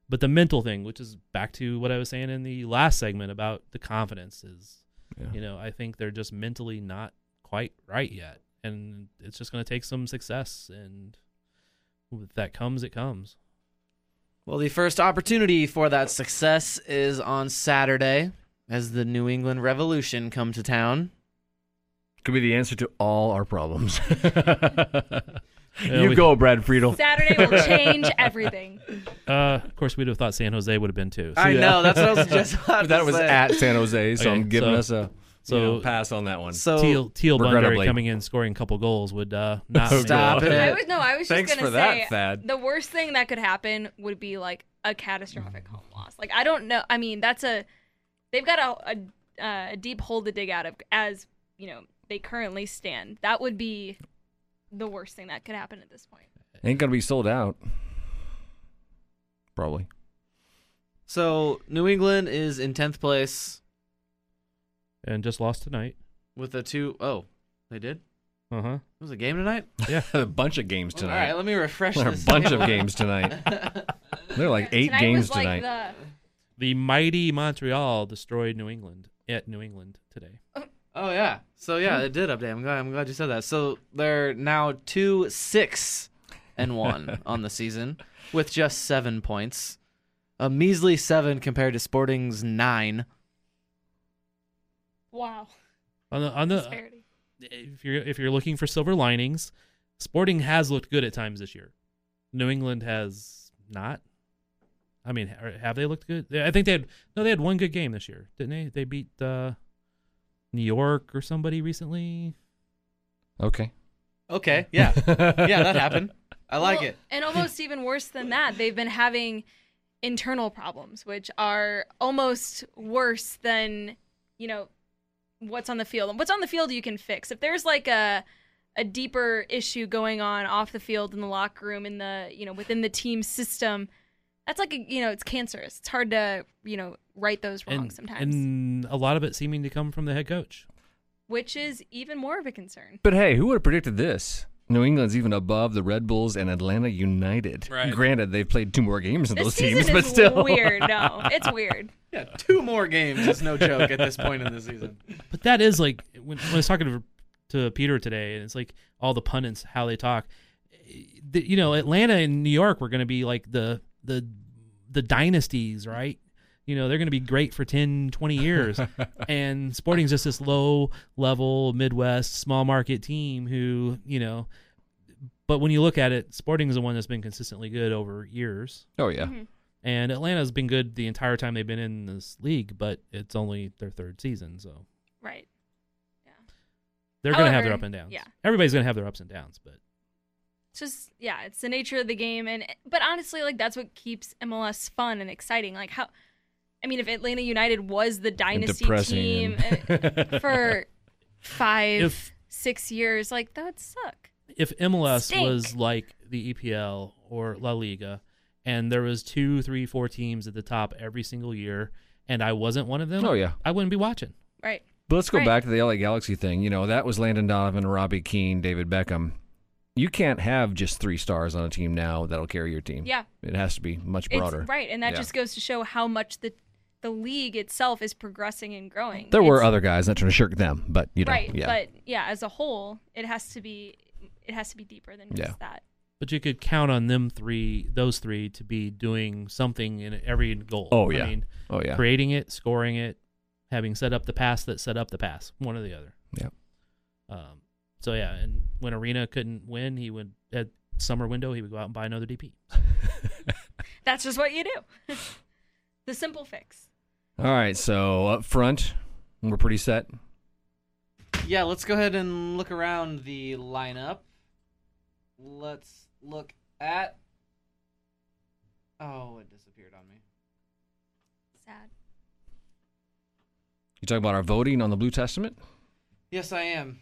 But the mental thing, which is back to what I was saying in the last segment about the confidence, is, Yeah. you know, I think they're just mentally not quite right yet. And it's just going to take some success. And if that comes, it comes. Well, the first opportunity for that success is on Saturday as the New England Revolution come to town. Could be the answer to all our problems. Yeah, you we- go, Brad Friedel. Saturday will change everything. Uh, of course, we'd have thought San Jose would have been too. So, I know, that's what I was just about to That was say. at San Jose, so Okay, I'm giving so- us a so- you know, pass on that one. So Teal Teal Bunbury regrettably. coming in scoring a couple goals would uh, not Oh, make Stop God. it. I was, no, I was Thanks just for gonna that, say Thad. the worst thing that could happen would be like a catastrophic home loss. Like I don't know. I mean, that's a they've got a a, uh, a deep hole to dig out of as you know they currently stand. That would be the worst thing that could happen at this point. Ain't gonna be sold out. Probably. So New England is in tenth place and just lost tonight. with a two oh they did? Uh huh. It was a game tonight? a bunch of games All tonight. right, let me refresh There are a this. bunch of table. games tonight. There are like eight tonight games was like tonight. the The mighty Montreal destroyed New England at New England today. Oh yeah. So yeah, it did update. I'm glad I'm glad you said that. So they're now two six and one on the season with just seven points. A measly seven compared to Sporting's nine. wow On the on the disparity. if you're if you're looking for silver linings, Sporting has looked good at times this year. New England has not. I mean, ha- have they looked good? I think they had no. They had one good game this year, didn't they? They beat uh, New York or somebody recently. Okay. Okay, yeah. Yeah, that happened. I like Well, it. And almost even worse than that, they've been having internal problems, which are almost worse than, you know, what's on the field. And what's on the field you can fix. If there's like a a deeper issue going on off the field in the locker room, in the, you know, within the team system, that's like, a, you know, it's cancerous. It's hard to, you know, right those wrongs And, sometimes, and a lot of it seeming to come from the head coach. which is even more of a concern. But hey, who would have predicted this? New England's even above the Red Bulls and Atlanta United. Right. Granted, they've played two more games than This those season teams, but is still. weird. No, it's weird. Yeah, two more games is no joke at this point in the season. But that is like when, when I was talking to, to Peter today, and it's like all the pundits how they talk. The, you know, Atlanta and New York were going to be like the the the dynasties, right? You know, they're going to be great for ten, twenty years. And Sporting's just this low level Midwest small market team who, you know, but when you look at it, Sporting's the one that's been consistently good over years. Oh, yeah. Mhm. And Atlanta's been good the entire time they've been in this league, but it's only their third season, so Right. they're going to have their However, up and downs. yeah. Everybody's going to have their ups and downs, but It's just, yeah, it's the nature of the game. And but honestly, like, that's what keeps M L S fun and exciting. Like, how, I mean, if Atlanta United was the dynasty depressing team and- uh, for five, If- six years, like, that would suck. if M L S Stink. was like the E P L or La Liga, and there was two, three, four teams at the top every single year, and I wasn't one of them, Oh, yeah. I wouldn't be watching. Right. But let's go Right. back to the L A Galaxy thing. You know, that was Landon Donovan, Robbie Keane, David Beckham. You can't have just three stars on a team now that'll carry your team. Yeah. It has to be much broader. It's right. And that Yeah. just goes to show how much the the league itself is progressing and growing. There were It's- other guys, not trying to shirk them, but, you know, right. yeah. But yeah, as a whole, it has to be it has to be deeper than just Yeah. that. But you could count on them three, those three, to be doing something in every goal. Oh, I yeah. mean, oh, yeah. creating it, scoring it, having set up the pass that set up the pass, one or the other. Yeah. Um. So yeah, and when Arena couldn't win, he would at summer window he would go out and buy another D P. That's just what you do. The simple fix. All right, so up front, we're pretty set. Yeah, let's go ahead and look around the lineup. Let's look at. Oh, it disappeared on me. Sad. You talking about our voting on the Blue Testament? Yes, I am.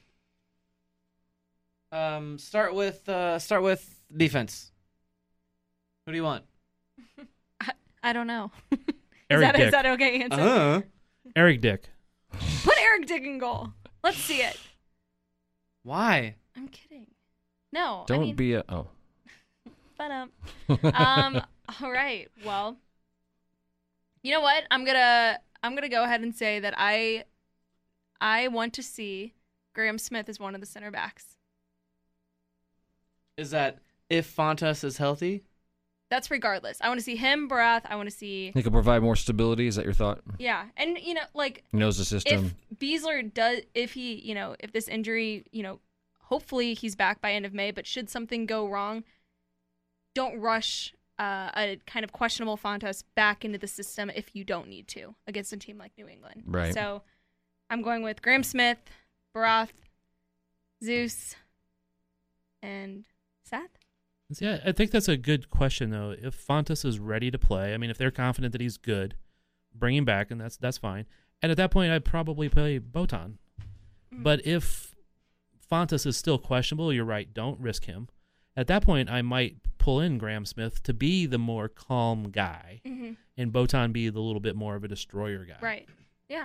Um, start with uh, start with defense. Who do you want? I don't know. is, Eric that, Dick. is that okay answer? Uh, Eric Dick. Put Eric Dick in goal. Let's see it. why? I'm kidding. No. Don't I mean, be a... Oh. Fun up. um. All right. Well, You know what? I'm gonna I'm gonna go ahead and say that I I want to see Graham Smith as one of the center backs. Is that if Fontas is healthy? That's regardless. I want to see him, Barath. I want to see He could provide more stability. Is that your thought? yeah, and you know, like He knows the system. if Beasler does, if he, you know, if this injury, you know, hopefully he's back by end of May. But should something go wrong, don't rush uh, a kind of questionable Fontas back into the system if you don't need to against a team like New England. Right. So I'm going with Graham Smith, Barath, Zeus, and Seth. Yeah, I think that's a good question though. If Fontas is ready to play, I mean, if they're confident that he's good, bring him back, and that's that's fine. And at that point, I'd probably play Botan. Mm. But if Fontas is still questionable, you're right. Don't risk him. At that point, I might pull in Graham Smith to be the more calm guy, Mm-hmm. and Botan be the little bit more of a destroyer guy. Right. Yeah.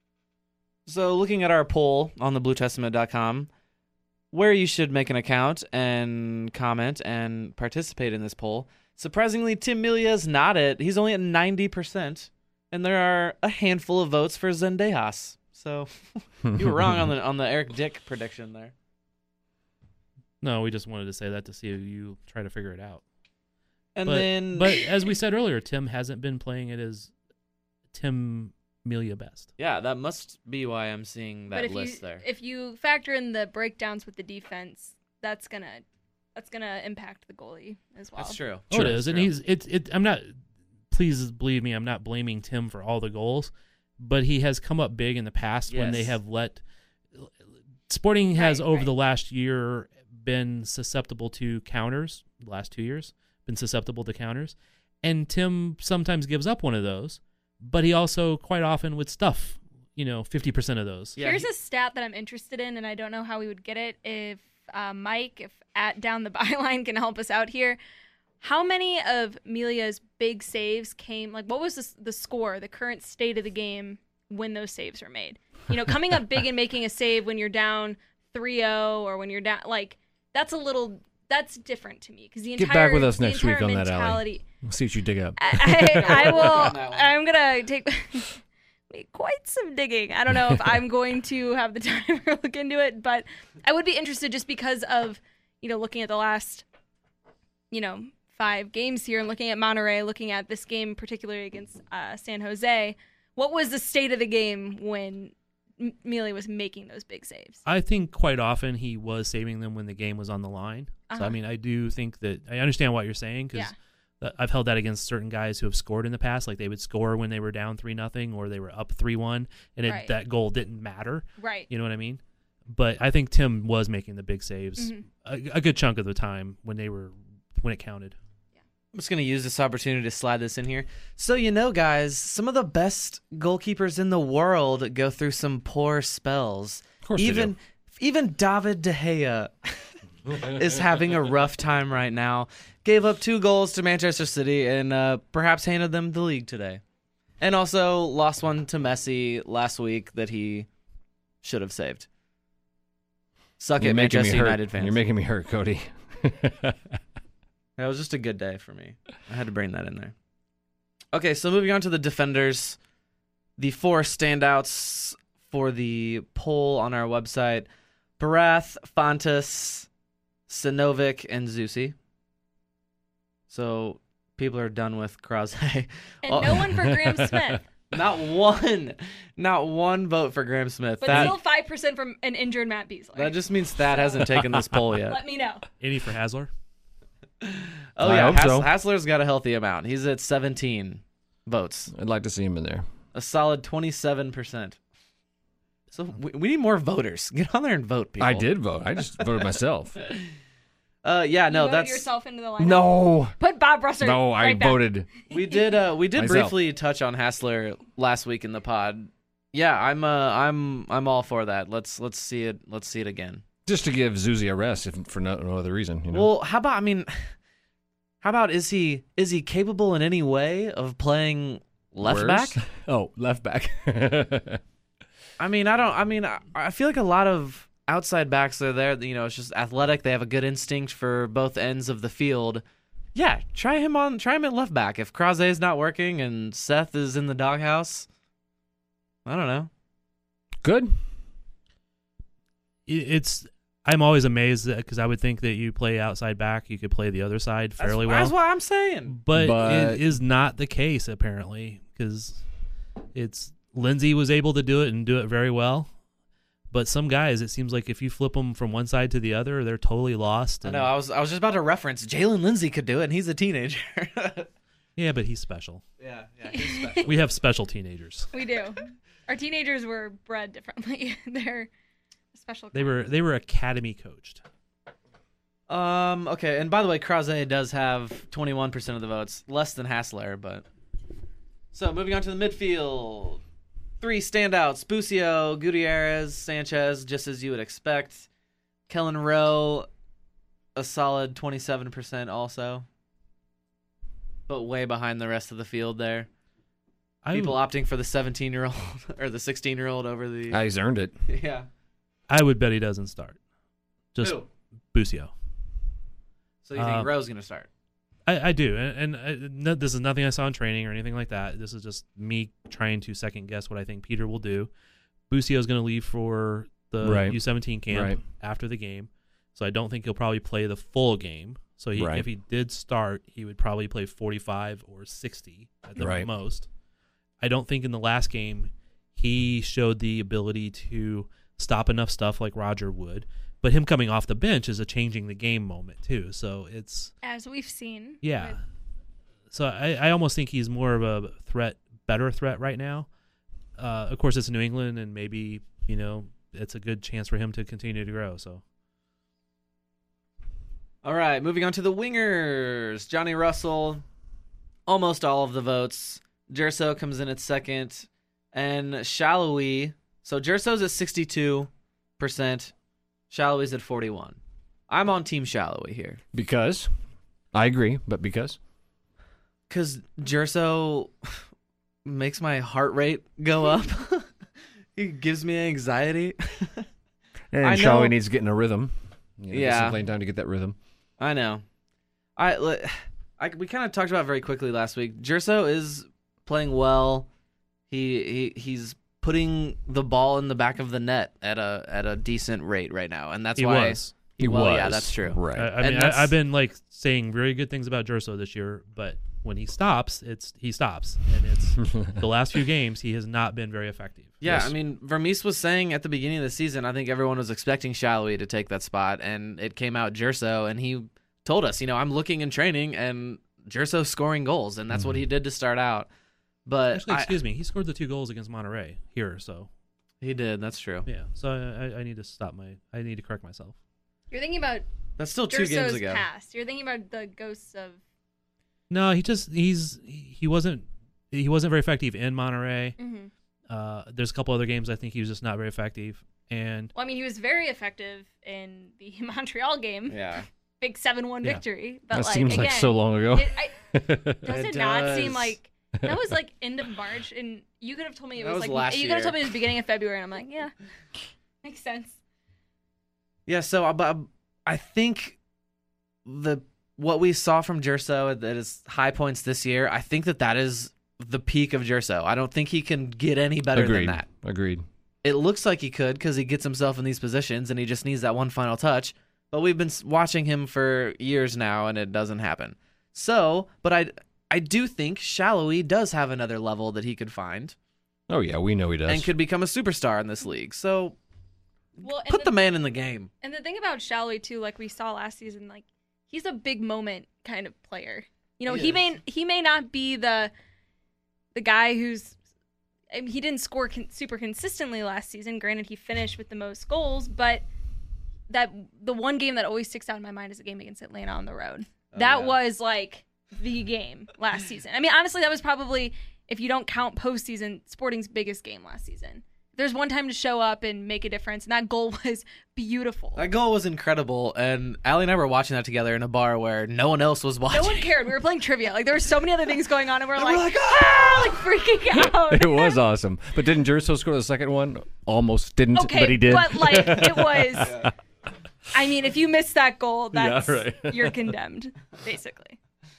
So looking at our poll on the blue testament dot com, where you should make an account and comment and participate in this poll. Surprisingly, Tim Melia is not it. He's only at ninety percent, and there are a handful of votes for Zendejas. So you were wrong on the on the Eric Dick prediction there. No, we just wanted to say that to see you try to figure it out. And but, then, but as we said earlier, Tim hasn't been playing it as Tim Melia best. yeah, that must be why I'm seeing that but if list you there. if you factor in the breakdowns with the defense, that's gonna that's gonna impact the goalie as well. That's true. Oh, True, it is, and true. he's it. It. I'm not. Please believe me, I'm not blaming Tim for all the goals, but he has come up big in the past when they Yes. have let. Sporting has Right, over right. the last year been susceptible to counters. The last two years been susceptible to counters, and Tim sometimes gives up one of those, but he also quite often would stuff. You know, fifty percent of those. Yeah, Here's he- a stat that I'm interested in, and I don't know how we would get it. If uh, Mike, if at down the byline can help us out here, how many of Melia's big saves came? Like, what was the, the score, the current state of the game when those saves were made? You know, coming up big and making a save when you're down three oh or when you're down, like that's a little that's different to me because the Get entire back with us the next week entire on that, Allie. mentality. We'll see what you dig up. I, I, I will. On that one. I'm gonna take quite some digging. I don't know if I'm going to have the time to look into it, but I would be interested just because of you know looking at the last you know five games here and looking at Monterey, looking at this game particularly against uh, San Jose. What was the state of the game when M- Mealy was making those big saves? I think quite often he was saving them when the game was on the line. So Uh-huh. I mean, I do think that I understand what you're saying because I've held that against certain guys who have scored in the past. Like they would score when they were down three nothing or they were up three one, and it, Right. that goal didn't matter. Right. You know what I mean? But I think Tim was making the big saves Mhm. a, a good chunk of the time when they were when it counted. I'm just going to use this opportunity to slide this in here. So, you know, guys, some of the best goalkeepers in the world go through some poor spells. Of course they even, do. even David De Gea is having a rough time right now. Gave up two goals to Manchester City and uh, perhaps handed them the league today. And also lost one to Messi last week that he should have saved. Suck You're it, making me Manchester hurt. United fans. You're making me hurt, Cody. That was just a good day for me. I had to bring that in there. Okay, so moving on to the defenders. The four standouts for the poll on our website. Barath, Fontas, Sinovic, and Zusi. So people are done with Krause. And Oh. no one for Graham Smith. Not one. Not one vote for Graham Smith. But that still five percent from an injured Matt Beasley. that just means Thad hasn't taken this poll yet. Let me know. Any for Hasler? Oh, I yeah. hope Hass- so. Hassler's got a healthy amount. He's at seventeen votes. I'd like to see him in there. A solid twenty-seven percent. So we, we need more voters. Get on there and vote, people. I did vote. I just voted myself. Uh, yeah, no, you voted that's yourself into the lineup. No. Put Bob Russer. No, I right back. voted. we did. Uh, we did Myself. briefly touch on Hassler last week in the pod. Yeah, I'm. Uh, I'm. I'm all for that. Let's let's see it. Let's see it again. Just to give Zuzi a rest, if for no, no other reason. You know? Well, how about? I mean, how about is he is he capable in any way of playing left Worse? back? Oh, left back. I mean, I don't. I mean, I, I feel like a lot of outside backs are there. You know, it's just athletic. They have a good instinct for both ends of the field. Yeah, try him on. Try him at left back. If Krause is not working and Seth is in the doghouse, I don't know. Good. It- It's. I'm always amazed because I would think that you play outside back, you could play the other side fairly that's, well. That's what I'm saying. But, But- it is not the case apparently because it's Lindsay was able to do it and do it very well. But some guys, it seems like if you flip them from one side to the other, they're totally lost. I And, know. I was. I was just about to reference Jalen Lindsay could do it, and he's a teenager. yeah, but he's special. yeah, yeah, he's special. We have special teenagers. We do. Our teenagers were bred differently. They're a special. They kind. were they were academy coached. Um. Okay. And by the way, Krause does have twenty-one percent of the votes, less than Hassler. But so moving on to the midfield, three standouts: Busio, Gutierrez, Sanchez, just as you would expect. Kellen Rowe, a solid twenty-seven percent also, but way behind the rest of the field there. I, People opting for the seventeen-year-old or the sixteen-year-old over the Ah, he's earned it. yeah. I would bet he doesn't start. Just Who? Busio. So you think Uh, Rowe's gonna start? I, I do, and, and uh, no, this is nothing I saw in training or anything like that. This is just me trying to second guess what I think Peter will do. Busio is going to leave for the Right. U seventeen camp Right. after the game, so I don't think he'll probably play the full game. So he, Right. if he did start, he would probably play forty-five or sixty at the Right. most. I don't think in the last game he showed the ability to stop enough stuff like Roger would. But him coming off the bench is a changing the game moment too. So it's as we've seen. yeah. with- So I, I almost think he's more of a threat, better threat right now. Uh, of course, it's New England, and maybe you know it's a good chance for him to continue to grow. So All right, moving on to the wingers. Johnny Russell, almost all of the votes. Gerso comes in at second, and Shallowy. So Gerso's at sixty-two percent. Shallowy's at forty-one. I'm on Team Shallowy here. Because I agree, but because Because Gerso makes my heart rate go up. He gives me anxiety. and I Charlie know- needs to get in a rhythm. You know, get Yeah. some playing time to get that rhythm. I know. I, li- I we kind of talked about it very quickly last week. Gerso is playing well. He he he's putting the ball in the back of the net at a at a decent rate right now, and that's he why was. He well, was. yeah, that's true. Right. I, I And mean, that's- I, I've been like saying very good things about Gerso this year, but when he stops, it's he stops, and it's the last few games he has not been very effective. Yeah, Yes. I mean, Vermees was saying at the beginning of the season, I think everyone was expecting Shallowy to take that spot, and it came out Gerso, and he told us, you know, I'm looking in training, and Gerso's scoring goals, and that's what he did to start out. But Actually, I- excuse me, he scored the two goals against Monterey here, so he did. That's true. yeah. So I, I need to stop my. I need to correct myself. You're thinking about That's still two games Gerso's ago. past. You're thinking about the ghosts of. No, he just he's he wasn't he wasn't very effective in Monterey. Mhm. Uh, there's a couple other games I think he was just not very effective, and Well, I mean, he was very effective in the Montreal game. Yeah. Big seven one Yeah. victory. But that like, seems again, like so long ago. It, I, does It it, not seem does. like that was like end of March, and you could have told me it That was, was like last you could have year. told me it was beginning of February, and I'm like, yeah, makes sense. Yeah, so uh, but I think the what we saw from Gerso at at his high points this year, I think that that is the peak of Gerso. I don't think he can get any better Agreed. than that. Agreed. It looks like he could because he gets himself in these positions and he just needs that one final touch. But we've been s- watching him for years now, and it doesn't happen. So, but I, I do think Shallowy does have another level that he could find Oh yeah, we know he does. and could become a superstar in this league. So, Well, and put the, the man in the game. and the thing about Shallowy too, like we saw last season, like he's a big moment kind of player. You know, He he, is. may he may not be the the guy who's I mean, he didn't score con- super consistently last season. Granted, he finished with the most goals, but that the one game that always sticks out in my mind is the game against Atlanta on the road. Oh, that yeah. was like the game last season. I mean, honestly, that was probably, if you don't count postseason, Sporting's biggest game last season. There's one time to show up and make a difference, and that goal was beautiful. That goal was incredible, and Allie and I were watching that together in a bar where no one else was watching. No one cared. We were playing trivia. Like, there were so many other things going on, and we're And like, we're like, ah, like freaking out. it was awesome. But didn't Gerso score the second one? Almost didn't, Okay, but he did. but like it was. I mean, if you miss that goal, that's Yeah, right. you're condemned, basically.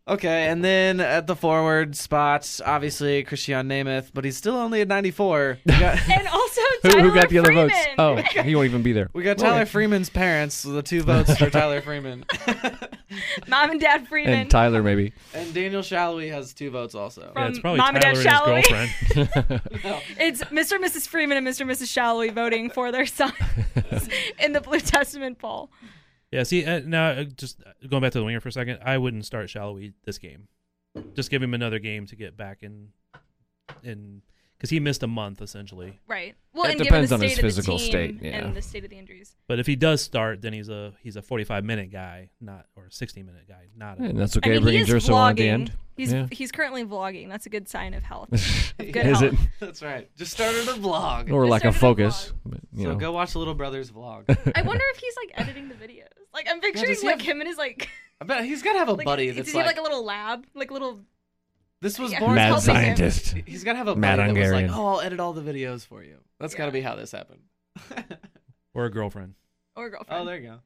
Okay, and then at the forward spot, obviously Christian Nemeth, but he's still only at ninety-four. We got, And also Who, Tyler who got the other Freeman. votes? Oh, he won't even be there. we got Tyler Freeman's parents, the two votes for Tyler Freeman. Mom and Dad Freeman. And Tyler, maybe. And Daniel Shalhoub has two votes also. Yeah, it's From probably Mom and Tyler Dad and his Shallowy. girlfriend. It's Mister and Missus Freeman and Mister and Missus Shallowy voting for their sons in the Blue Testament poll. Yeah, see, uh, now uh, just going back to the winger for a second, I wouldn't start Shallowy this game. Just give him another game to get back in, in because he missed a month essentially. Right. Well, It and depends given on the his state of physical the team state, yeah. and the state of the injuries. But if he does start, then he's a he's a forty-five minute guy, not or sixty minute guy, not. A, And that's I okay, mean, he bringing is Jerso on at the vlogging. end. He's Yeah. he's currently vlogging. That's a good sign of health. Of good Is health. it? That's right. Just started a vlog. Or Just like a started a focus. But, you so know. go watch the Little Brothers vlog. I wonder if he's like editing the videos. Like I'm picturing does he like have- him and his like. I bet he's got to have a like buddy does that's he have like, like a little lab, like a little. this was Yeah, born Mad helping him. scientist. He's got to have a Mad buddy that was like, Hungarian. oh, I'll edit all the videos for you. That's got to Yeah. be how this happened. or a girlfriend. Or girlfriend. Oh, there you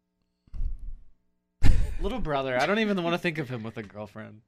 go. Little brother. I don't even want to think of him with a girlfriend.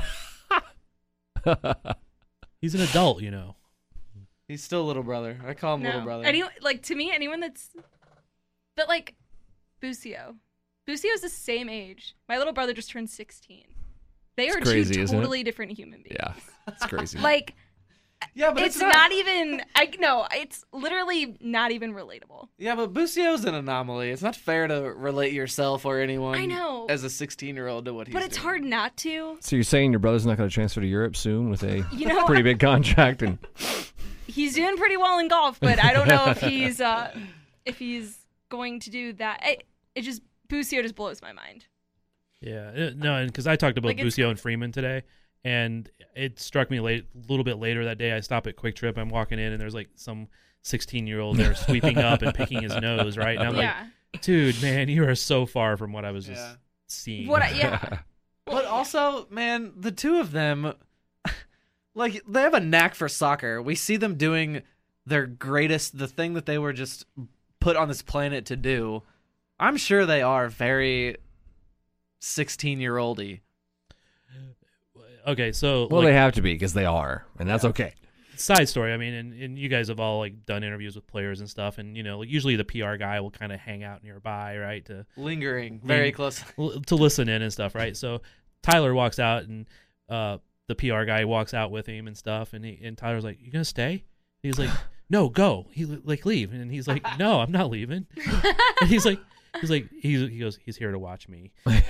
He's an adult, you know. He's still little brother. I call him no. little brother. Any, like to me, anyone that's, but like, Busio. Busio's the same age. My little brother just turned sixteen. They It's are crazy, two isn't it? totally different human beings. Yeah, it's crazy. Like yeah, but it's, it's, not, even. I no. It's literally not even relatable. Yeah, but Busio's an anomaly. It's not fair to relate yourself or anyone I know. as a sixteen-year-old to what he's But it's doing. hard not to. So you're saying your brother's not going to transfer to Europe soon with a You know, pretty big contract? And he's doing pretty well in golf, but I don't know if he's uh, if he's going to do that. It, it just Busio just blows my mind. Yeah, uh, no, and because I talked about Like, it's- Busio and Freeman today, and it struck me late, a little bit later that day. I stop at Quick Trip. I'm walking in, and there's like some sixteen-year-old there sweeping up and picking his nose, right? And I'm yeah. like, dude, man, you are so far from what I was just Yeah. seeing. What? I, yeah. But also, man, the two of them, like, they have a knack for soccer. We see them doing their greatest, the thing that they were just put on this planet to do. I'm sure they are very sixteen-year-old-y. Okay, so well, like, they have to be because they are, and that's okay. side story. I mean, and, and you guys have all like done interviews with players and stuff, and you know, like, usually the P R guy will kind of hang out nearby, right, to Lingering very Ling- close. l- to listen in and stuff, right? So Tyler walks out, and uh, the P R guy walks out with him and stuff, and he, and Tyler's like, "You gonna stay?" He's like, "No, go." He like leave, and he's like, "No, I'm not leaving." And he's like, he's like, he's, he goes, "He's here to watch me."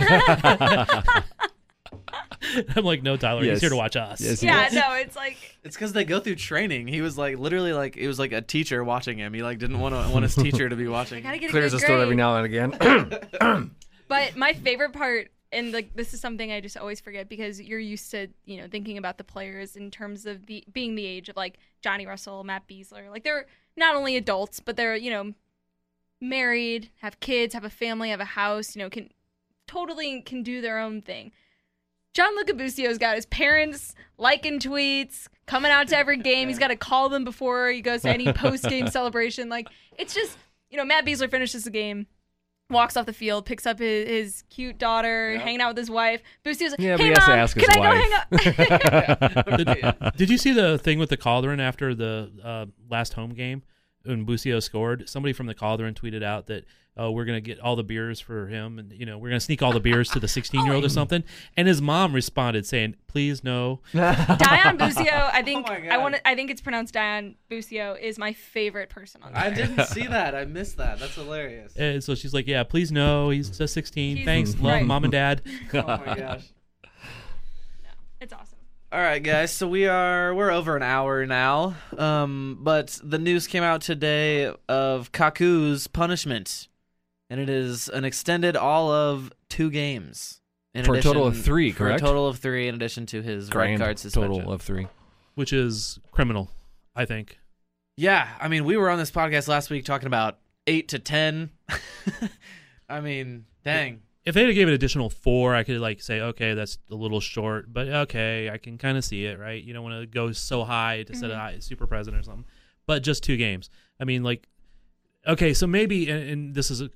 I'm like, "No, Tyler, Yes. he's here to watch us." Yes, Yeah. Yes. No, it's like It's because they go through training. He was like literally like it was like a teacher watching him. He like didn't want to want his teacher to be watching. gotta get a Clears good his throat every grade. now and again. But my favorite part, and like this is something I just always forget because you're used to, you know, thinking about the players in terms of the being the age of like Johnny Russell, Matt Beasler. Like they're not only adults, but they're, you know, married, have kids, have a family, have a house, you know, can totally can do their own thing. Gianluca Busio's got his parents liking tweets, coming out to every game. He's got to call them before he goes to any post-game celebration. Like, it's just, you know, Matt Beasler finishes the game, walks off the field, picks up his, his cute daughter, Yep. hanging out with his wife. Busio's like, Yeah, but hey, he has to Mom, ask his can I wife." go hang up? Did, did you see the thing with the Calderon after the uh, last home game when Busio scored? Somebody from the Calderon tweeted out that oh, we're gonna get all the beers for him, and you know we're gonna sneak all the beers to the sixteen-year-old or something. And his mom responded saying, "Please no." Dion Busio, I think Oh my God. I want I think it's pronounced Dion Busio, is my favorite person on I there. didn't see that. I missed that. That's hilarious. And so she's like, "Yeah, please no. He's just sixteen. He's- Thanks, love, right. mom and dad." Oh my gosh. It's awesome. All right, guys. So we are we're over an hour now. Um, but the news came out today of Kaku's punishment, and it is an extended all of two games. In For a total of addition- three, For correct? a total of three, in addition to his red Grand card suspension. total of three. Which is criminal, I think. Yeah, I mean, we were on this podcast last week talking about eight to ten. I mean, dang. If they'd have gave it additional four, I could like say, okay, that's a little short, but okay, I can kind of see it, right? You don't want to go so high to set a high super president or something, but just two games. I mean, like, okay, so maybe, and, and this is a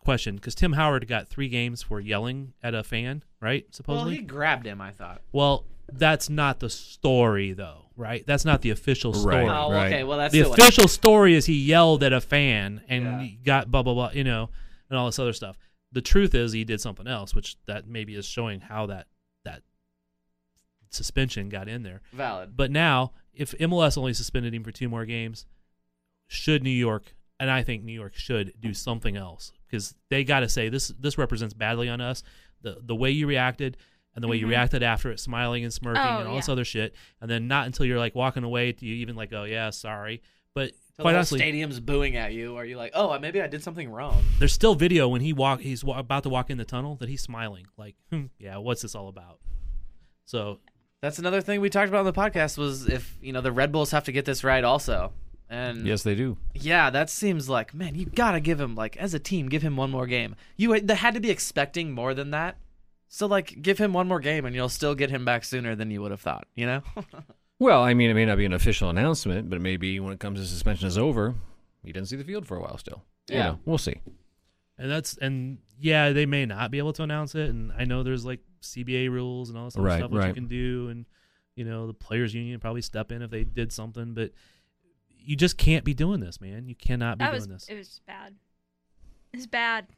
question, because Tim Howard got three games for yelling at a fan, right? Well, Supposedly. he grabbed him, I thought. Well, that's not the story, though, right? That's not the official story. Right. Oh, Right. okay. Well, that's The still official story is he yelled at a fan and Yeah. he got blah blah blah, you know, and all this other stuff. The truth is he did something else, which that maybe is showing how that that suspension got in there. valid. But now, if M L S only suspended him for two more games, should New York, and I think New York should do something else, because they got to say this this represents badly on us. The the way you reacted and the way you Mhm. reacted after it, smiling and smirking Oh, and all this yeah. other shit, and then not until you're like walking away do you even like go, yeah, sorry. But So quite the whole honestly, stadium's booing at you. Are you like, oh, maybe I did something wrong? there's still video when he walk he's wa- about to walk in the tunnel that he's smiling like, hmm, yeah, what's this all about? So That's another thing we talked about on the podcast was if, you know, the Red Bulls have to get this right also. And Yes, they do. yeah, that seems like, man, you got to give him, like, as a team, give him one more game. You they had to be expecting more than that. So, like, give him one more game and you'll still get him back sooner than you would have thought, you know? Well, I mean, it may not be an official announcement, but maybe when it comes to suspension is over, he doesn't see the field for a while still. You Yeah. know, we'll see. and that's and yeah, they may not be able to announce it, and I know there's like C B A rules and all this other Right, stuff which you right. can do, and you know the players union probably step in if they did something, but you just can't be doing this, man. You cannot be That doing was this. it was just bad. It's bad.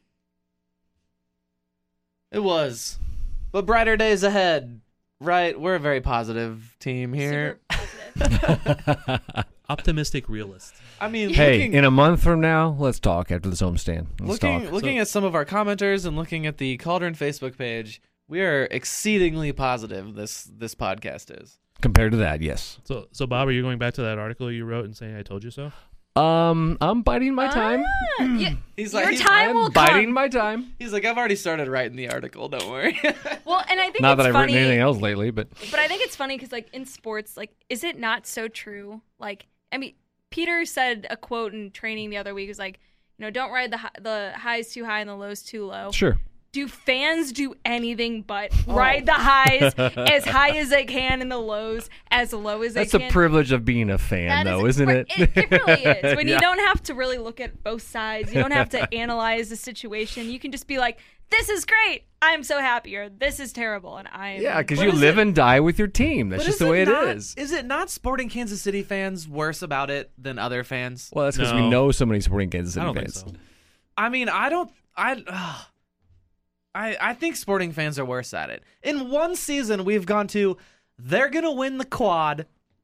It was. But brighter days ahead, right? We're a very positive team here. Super positive. Optimistic realist. I mean, Hey, looking, in a month from now, let's talk after this homestand. Let's looking, talk. looking So- at some of our commenters and looking at the Cauldron Facebook page, we are exceedingly positive this this podcast is. Compared to that, yes. So, so Bob, are you going back to that article you wrote and saying "I told you so"? Um, I'm biding my time. Ah, yeah, He's your like, he's, time I'm will biding come. my time. he's like, I've already started writing the article. Don't worry. Well, and I think Not it's that I've funny, written anything else lately, but but I think it's funny because, like, in sports, like, is it not so true? Like, I mean, Peter said a quote in training the other week was like, you know, don't ride the hi- the highs too high and the lows too low. sure. Do fans do anything but Oh. ride the highs as high as they can and the lows as low as That's they the can? privilege of being a fan, That though, is- isn't right, it? It, it really is. When Yeah. you don't have to really look at both sides, you don't have to analyze the situation. You can just be like, "This is great. I'm so happy," or "This is terrible," and I am. Yeah, because But you is live it- and die with your team. That's But just is the way not, it is. Is it not sporting Kansas City fans worse about it than other fans? Well, that's because No. we know so many supporting Kansas I City don't fans. think so. I mean, I don't. I. Uh, I, I think sporting fans are worse at it. In one season, we've gone to, they're going to win the quad,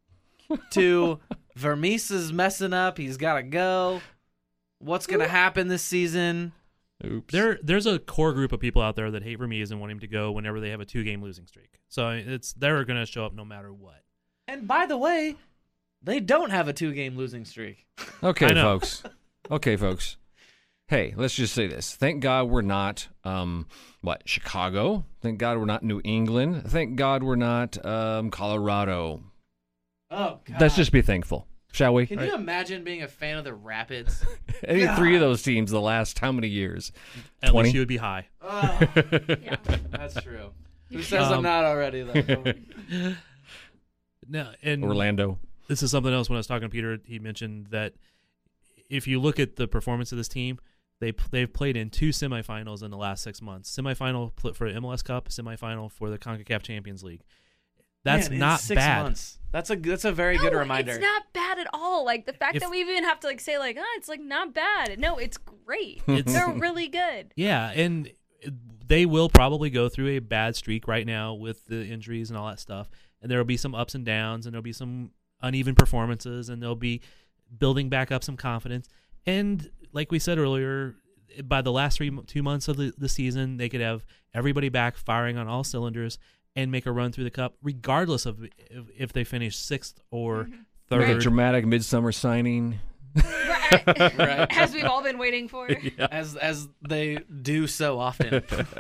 to Vermees is messing up. He's got to go. What's going to happen this season? Oops. There, there's a core group of people out there that hate Vermees and want him to go whenever they have a two-game losing streak. So it's they're going to show up no matter what. And by the way, they don't have a two-game losing streak. Okay, I know. folks. Okay, folks. Hey, let's just say this. Thank God we're not, um, what, Chicago? Thank God we're not New England. Thank God we're not um, Colorado. Oh, God. Let's just be thankful, shall we? Can you imagine being a fan of the Rapids? Any three of those teams the last how many years? At twenty? least you would be high. Oh, Yeah. that's true. Who says I'm Um, not already, though? No, and Orlando. this is something else. When I was talking to Peter, he mentioned that if you look at the performance of this team, they they've played in two semifinals in the last six months. Semifinal pl- for M L S Cup, semifinal for the CONCACAF Champions League. That's Man, in not six bad. Months. That's a that's a very good No, reminder. It's not bad at all. Like the fact If- that we even have to like say like, oh, it's like not bad. No, it's great. It's- They're really good. Yeah, and they will probably go through a bad streak right now with the injuries and all that stuff. And there will be some ups and downs, and there'll be some uneven performances, and they'll be building back up some confidence. And like we said earlier, by the last three two months of the, the season, they could have everybody back firing on all cylinders and make a run through the cup, regardless of if, if they finish sixth or Like a third. dramatic midsummer signing. Right. Right. As we've all been waiting for. as as they do so often.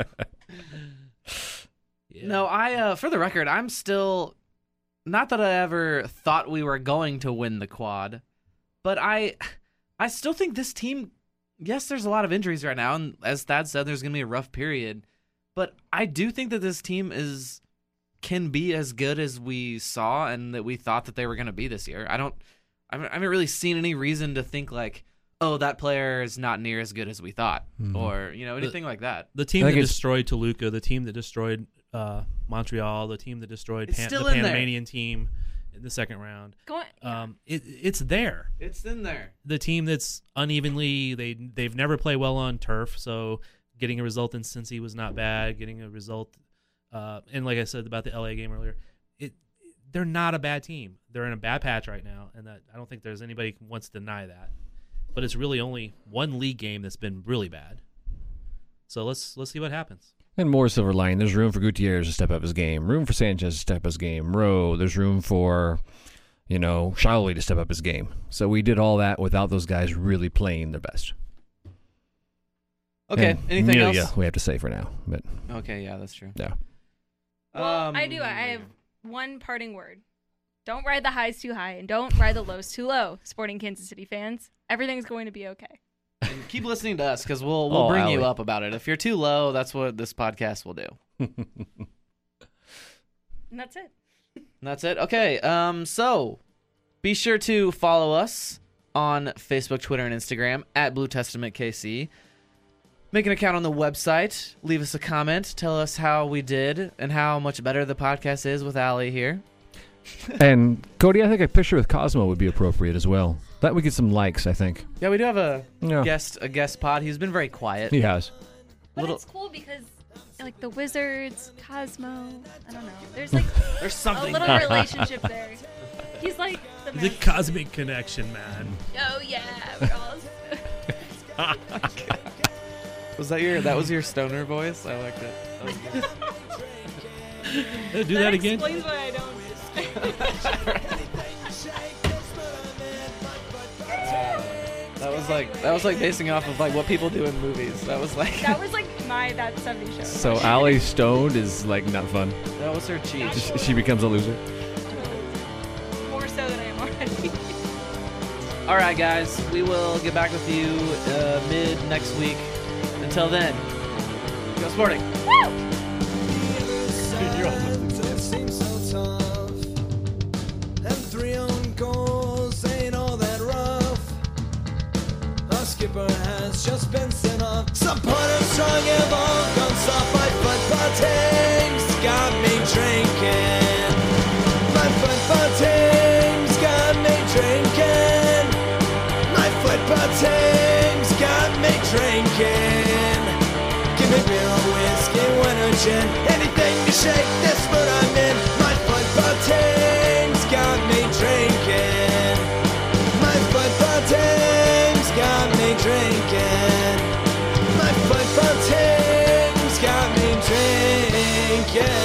Yeah. No, I uh, for the record, I'm still not that I ever thought we were going to win the quad, but I I still think this team. Yes, there's a lot of injuries right now, and as Thad said, there's going to be a rough period. But I do think that this team is can be as good as we saw and that we thought that they were going to be this year. I don't, I haven't I haven't really seen any reason to think like, oh, that player is not near as good as we thought, Mhm. or you know anything like that. The team I that think it's- destroyed Toluca, the team that destroyed uh, Montreal, the team that destroyed It's Pan- still the in there. Panamanian team in the second round. Going, yeah. Um, it, it's there. It's in there. The team that's unevenly they they've never played well on turf, so getting a result in Cincy was not bad. Getting a result, uh, and like I said about the L A game earlier, it they're not a bad team. They're in a bad patch right now, and that, I don't think there's anybody who wants to deny that. But it's really only one league game that's been really bad. So let's let's see what happens. And more silver lining. There's room for Gutierrez to step up his game. Room for Sanchez to step up his game. Rowe. There's room for, you know, Shiloh to step up his game. So we did all that without those guys really playing their best. Okay. And Anything Amelia, else? we have to say for now. But Okay. Yeah, that's true. yeah. Well, Um, I do. I have one parting word. Don't ride the highs too high and don't ride the lows too low, Sporting Kansas City fans. Everything's going to be okay. And keep listening to us because we'll we'll Oh, bring Allie. you up about it. If you're too low, that's what this podcast will do. And that's it. And that's it. Okay. Um. So, be sure to follow us on Facebook, Twitter, and Instagram at Blue Testament K C. Make an account on the website. Leave us a comment. Tell us how we did and how much better the podcast is with Allie here. And Cody, I think a picture with Cosmo would be appropriate as well. That would get some likes, I think. Yeah, we do have a Yeah. guest a guest pod. He's been very quiet. He has. But Little- it's cool because, like, the Wizards, Cosmo, I don't know. There's, like, There's a something. little relationship there. He's like the The man. cosmic connection, man. Oh, yeah. We're all... Was that your that was your stoner voice? I liked it. That was good. Do that, again. explains why I don't. That was like that was like basing off of like what people do in movies. That was like That was like my That seventies Show. So Allie stoned is like not fun. that was her cheat. She she becomes a loser. More so than I am already. All right, guys, we will get back with you uh, mid next week. Until then, go Sporting. It seems so tough. And three own goals ain't all that rough. Our skipper has just been sent off. Supporters strong have all gone soft. My football team's got me drinking. My football team's got me drinking. My football team's got me drinking. Give me beer or whiskey, wine or gin. Anything to shake this mood I'm in. My football team's got me drinking. My football team's got me drinking. My football team's got me drinking.